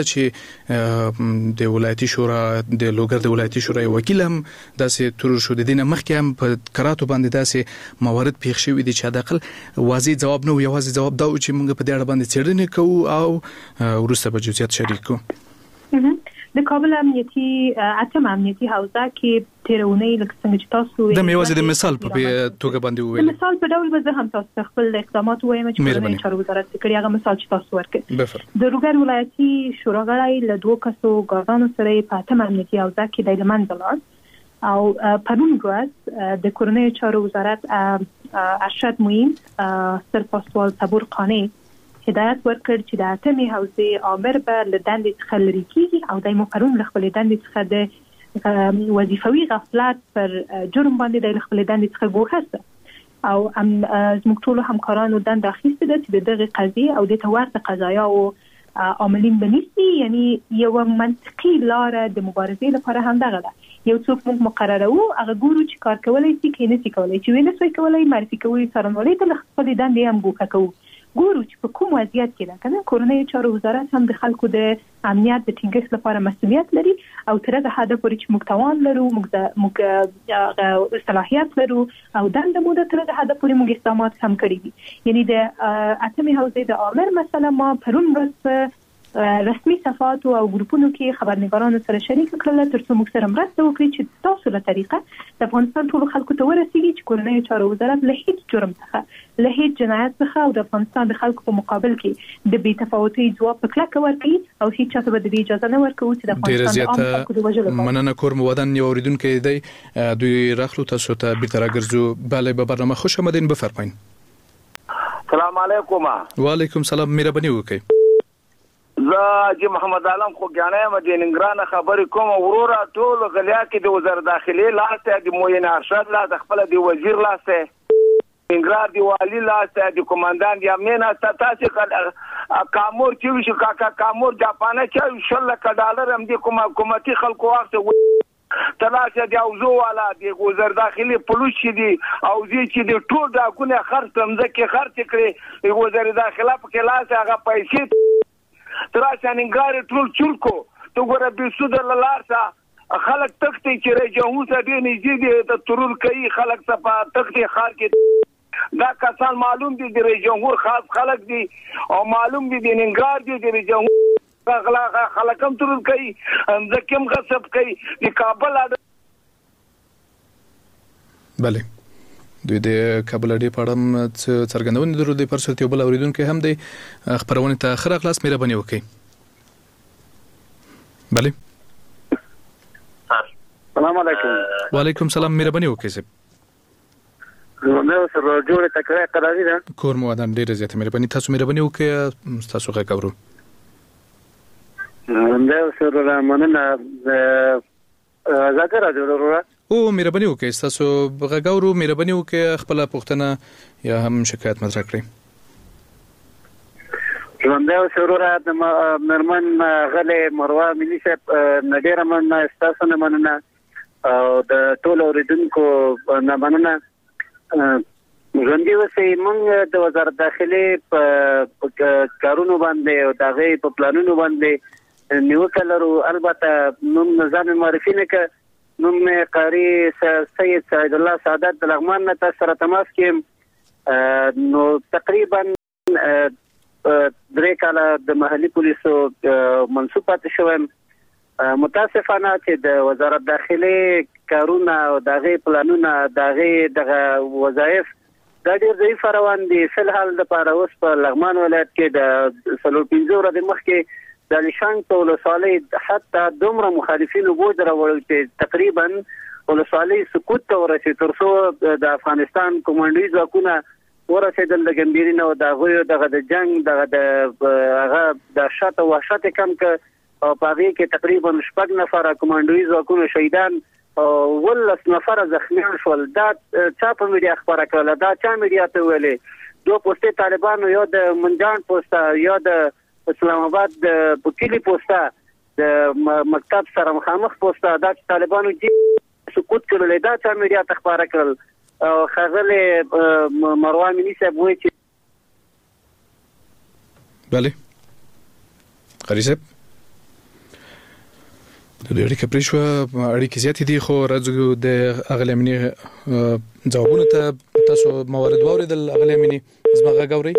چې د ولایتي شورا د لوګر د ولایتي شورا وکیل هم داسې ترور شو. د دینه مخکې هم په کراتو باندې داسې موارد پیښ شوي دي چې د عقل واضح جواب نه وي. یوازې جواب دا و چې مونږ په دې اړه باندې څېړنې کوو او وروسته به جزئیات شریک کوو. د کابل امنیتي اتم امنیتي حوزه کې تیرونی لکه څنګه چې تاسو د میوازې د مثال په توګه باندې وویل، مثال په ډول به زه هم تاسو خپل اقدامات وایم چې کورنۍ چارو وزارت کړی هغه مثال چې تاسو ورکړ. د لوګر ولایتي شورا غړي له دوه کسو ګاردانو سره په اتم امنیتي حوزه کې د لمنځه لاړ او پرون ورځ د کورنۍ چارو وزارت ارشد موین سرپرسوال صبور خانه هدایت ورکړ چې د اتمې حوزې امر به له دندې څخه لرې کیږي او د مقرون له خپل دندې څخه د وظیفوي غفلت پر جرم باندې د خپل دندې څخه ګوښه او ام زموږ ټول همکارانو دنده اخیسته ده چې د دغه قضیه او د تورته قضایا او عاملین بنسي، یعنی یو منطقي لار د مبارزې لپاره هم دغه ده. یو څوک موږ مقرره وو هغه ګورو چې کار کولای شي کې نه شي کولای چې وینې څه کولای معرفي کوي څرنګوالي ته خپل دندې هم ګوښه کوي. ګورو چې په کوم وضعیت کې ده کنه کورنۍ چارو وزارت هم د خلکو د امنیت د ټینګښت لپاره مسؤلیت لري او تر هغه حد پورې چې موږ توان لرو، موږ موږ صلاحیت لرو او دنده مو د تر هغه حد پورې موږ اقدامات هم کړی دي. یعنی د اتمې حوزې د امر مثلا ما پرون ورځ رسمي صفحات او ګروپونو کې خبرنګارانو سره شریک کړل ترڅو موږ سره مرسته وکړي چې تاسو له طریقه د افغانستان ټول خلکو ته ورسیږي چې کورنۍ چارو وزارت له هیڅ جرم څخه له هیڅ جنایت څخه او د افغانستان د خلکو په مقابل کې د بې تفاوتۍ ځواب په کلکه ورکړي او هیڅ چاته به د اجازه نه ورکوي چې د افغانستان د عام خلکو د وژلو مننه کوم. ودان یو اوریدونکو دی دوی راخلو تاسو ته بیرته راګرځو. bale به برنامه خوش آمدین، بفرمایئ. سلام علیکم. وعلیکم سلام. مهرباني وکړئ. زه حاجی محمد عالم خوګیانه مدین انګران خبرې کوم. وروره ټول غلیا کې د وزارت داخلي لاسته د موین ارشد لا د خپل د وزیر لاسته انګران دی والی لاسته د کمانډان دی امین تاسو کړه کامور چې وشو کاکا کامور جاپانه چې شل ډالر هم د حکومتي خلکو واخته تلاشه دی او زو والا دی وزارت داخلي پولیس دی او زی چې د ټول ډاکونه خرڅ تمځکه خرڅ کړي وزارت داخله په کلاس هغه پیسې تراشه ننګار ټول چلکو تو ګره به سود لارسا خلک تختی چې رجهو سره نږدې دي د ترور کوي خلک صفه تختی خار کې دا کسان معلوم دي د جمهور خاص خلک دي او معلوم دي د ننګار دي د جمهور غلا خلکم ترور کوي ځکه غصب کوي د کابل. بله دوی د کابل اډې په اړه څرګندونه درلودې پر صورت یو بل اوریدونکو هم دی خبرونه ته اخر خلاص مهرباني وکړئ. بله السلام السلام علیکم. وعلیکم سلام. مهرباني وکړئ صاحب. نو سره جوړه تکرار قراري ده. کور مو ودان ډیره زیاته مهرباني. تاسو مهرباني وکړئ تاسو غږ اورو. نو سره مننه زاګر راځو. او مهرباني وکړئ تاسو غږ اورو. مهرباني وکړئ خپل پوښتنه یا هم شکایت مطرح کړئ. ژوندۍ سرور د نرمن غلې مروه ملي صاحب نډیر مننه تاسو نه مننه او د ټول اوریدونکو نه مننه. ژوندۍ وسې موږ د وزارت داخلي په کارونو باندې او دغه په پلانونو باندې نیوکه لرو. البته نوم نظام معرفي نه ک نوم قاری سید سعید الله سعادت د لغمان نه تاسو سره تماس کیم. نو تقریبا درې کاله د محلي پولیسو منصوب پاتې شوم. متاسفانه چې د وزارت داخلي کارونه او دغه پلانونه دغه دغه وظایف د ډېر ضعیف روان دي. فلحال د پاره اوس په لغمان ولایت کې د سلو پنځه ورځې مخکې د لشان په ولسوالۍ حتی دومره مخالفین وګړي راوړل چې تقریبا ولسوالۍ سقوط ته ورسېد ترڅو د افغانستان کومانډوي ځواکونه ورسېدل د ګمبيرین او د غوي دغه د جنگ دغه د هغه د شاته وحشت کم ک او په دې کې تقریبا شپږ نفر کومانډوي ځواکونه شهیدان او ولس نفر زخمیان شول. دا چا په میډیا خبره کړله؟ دا چا میډیا ته ویلې؟ دوه پوسټه طالبانو یو د منجان پوسټه یا د اسلام آباد د پوکلی پوسټه د مکتب سره مخامخ پوسټه دا طالبانو چې سقوط کړل. دا چا میډیا ته خبره کړل؟ او خغله مروه ملي صاحب وایي چې بله قاری صاحب د دې اړیکه پرېښوه. اړیکې زیاتې دي خو راځو د اغلې امني ځوابونه ته تاسو موارد واوریدل. اغلې امني زما غږ اورئ؟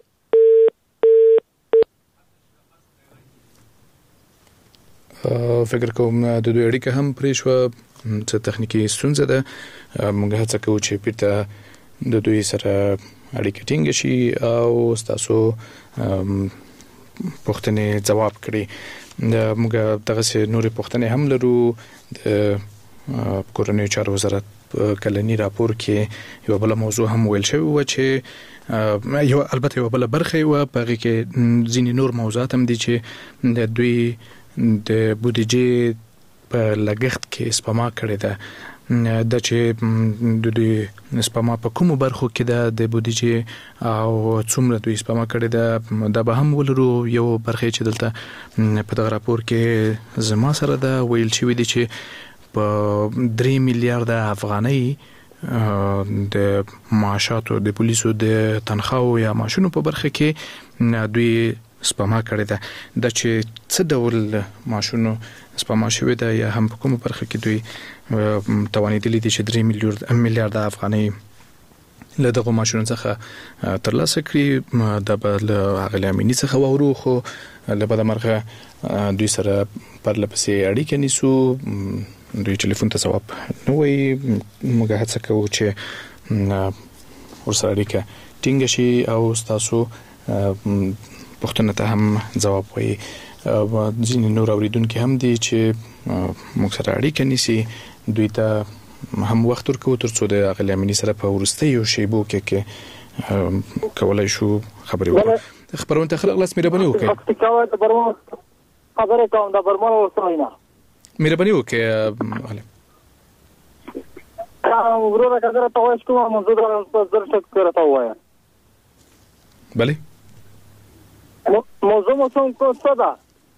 فکر کوم د دوی اړیکه هم پرېښوه څه تخنیکی ستونزه ده. موږ هڅه کوو چې بیرته د دوی سره اړیکه ټینګ شي او تاسو پوښتنې ځواب کړي. موږ دغه نورې پوښتنې هم لرو. د کورنیو چارو وزارت کلنی راپور کې یو بل موضوع هم ویل شوی و چې یو البته یو بل برخه و په کې ځینې نور موضوعات هم دي چې د دوی د بودیجې په لګښت کې سپما کړې ده. د چې د دوی سپما په کومو برخو کې ده د بودیجې او څومره دوی سپما کړې ده دا به هم ولرو. یو برخه چې دلته په دغه راپور کې زما سره ده ویل شوی دی چې په درې میلیارډ افغانۍ د معاشاتو د پولیسو د تنخواو یا معاشونو په برخه کې دوی سپما کړې ده. د چې څه ډول معاشونو سپما شوی ده یا هم په کومه برخه کې دوی توانیدلی دي چې درې میلیارډ افغانۍ له دغه معاشونو څخه ترلاسه کړي. د بل اغلې امني څخه وورو خو له بده مرغه دوی سره پرله پسې اړیکه نیسو. دوی ټلیفون ته ځواب نه وایي. موږ هڅه کوو چې ورسره اړیکه ټینګ شي او تاسو پوښتنه ته هم ځواب وایي. ځینې نور اوریدونکي هم دي چې موږ سره اړیکه نیسي. دوی ته هم وخت ورکوو تر څو د اغلې امني سره په وروستیو شیبو کې کې کولای شو خبرې وکړو. خبرونه ته خلک لاس مهرباني وکړئ. خبرې کوم د برمن وسوینا مهرباني وکړئ. ورور کړه ته وایې کوم موضوع درته کړه وایې. بله موضوع مو څه ده؟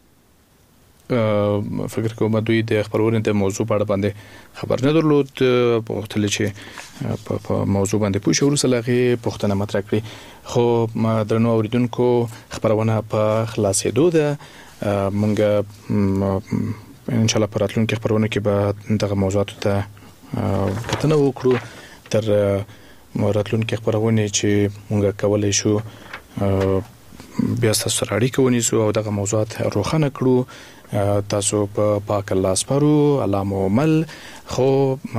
فکر کوم دوی د خبرونه د موضوع په اړه باندې خبر نه درلود. په وخت چې په موضوع باندې پوښښ ورسلغه پوښتنه مطرح کړي. خو درنو اوریدونکو خبرونه په خلاصېدو ده. مونږ ان شاء الله په راتلونکي خبرونه کې به دغه موضوعات ته کتنه وکړو. تر راتلونکي خبرونه چې مونږ کولای شو بیا تاسو سره اړیکه ونیسو او دغه موضوعات روښانه کړو. تاسو په پاک الله سپارو علامه عمل. خو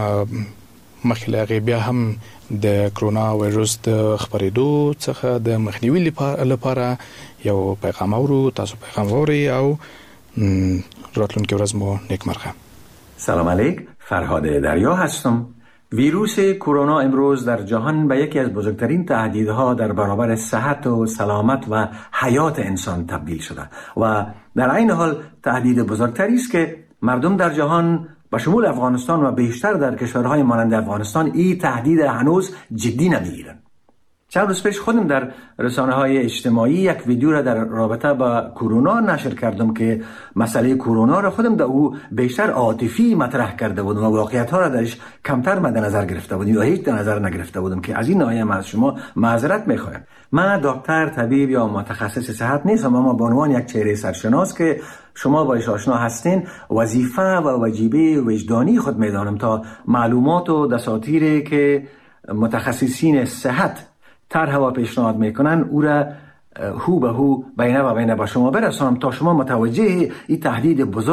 مخکې بیا هم د کرونا وایرس د خبرېدو څخه د مخنیوي لپاره یو پیغام اورو. تاسو پیغام اورئ او راتلونکي ورځ مو نیکمرغه. سلام علیک، فرهاد دریا هستم. ویروس کرونا امروز در جهان به یکی از بزرگترین تهدیدها در برابر صحت و سلامت و حیات انسان تبدیل شده و در عین حال تهدید بزرگتری است که مردم در جهان به شمول افغانستان و بیشتر در کشورهای مانند افغانستان این تهدید هنوز جدی نمیگیرند. چند روز پیش خودم در رسانه‌های اجتماعی یک ویدیو را در رابطه با کرونا نشر کردم که مسئله کرونا را خودم در او بیشتر عاطفی مطرح کرده بودم و واقعیت‌ها را درش کمتر مد نظر گرفته بودم و هیچ در نظر نگرفته بودم که از این ناحیه من از شما معذرت می‌خواهم. من دکتر، طبیب یا متخصص صحت نیستم، اما به عنوان یک چهره سرشناس که شما باهاش آشنا هستین، وظیفه و واجبه وجدانی خود می‌دانم تا معلومات و دساتیری که متخصصین صحت طرح و پیشنهاد میکنن او را هو به هو بینه و بینه با شما برسانم تا شما متوجه این تهدید بزرگ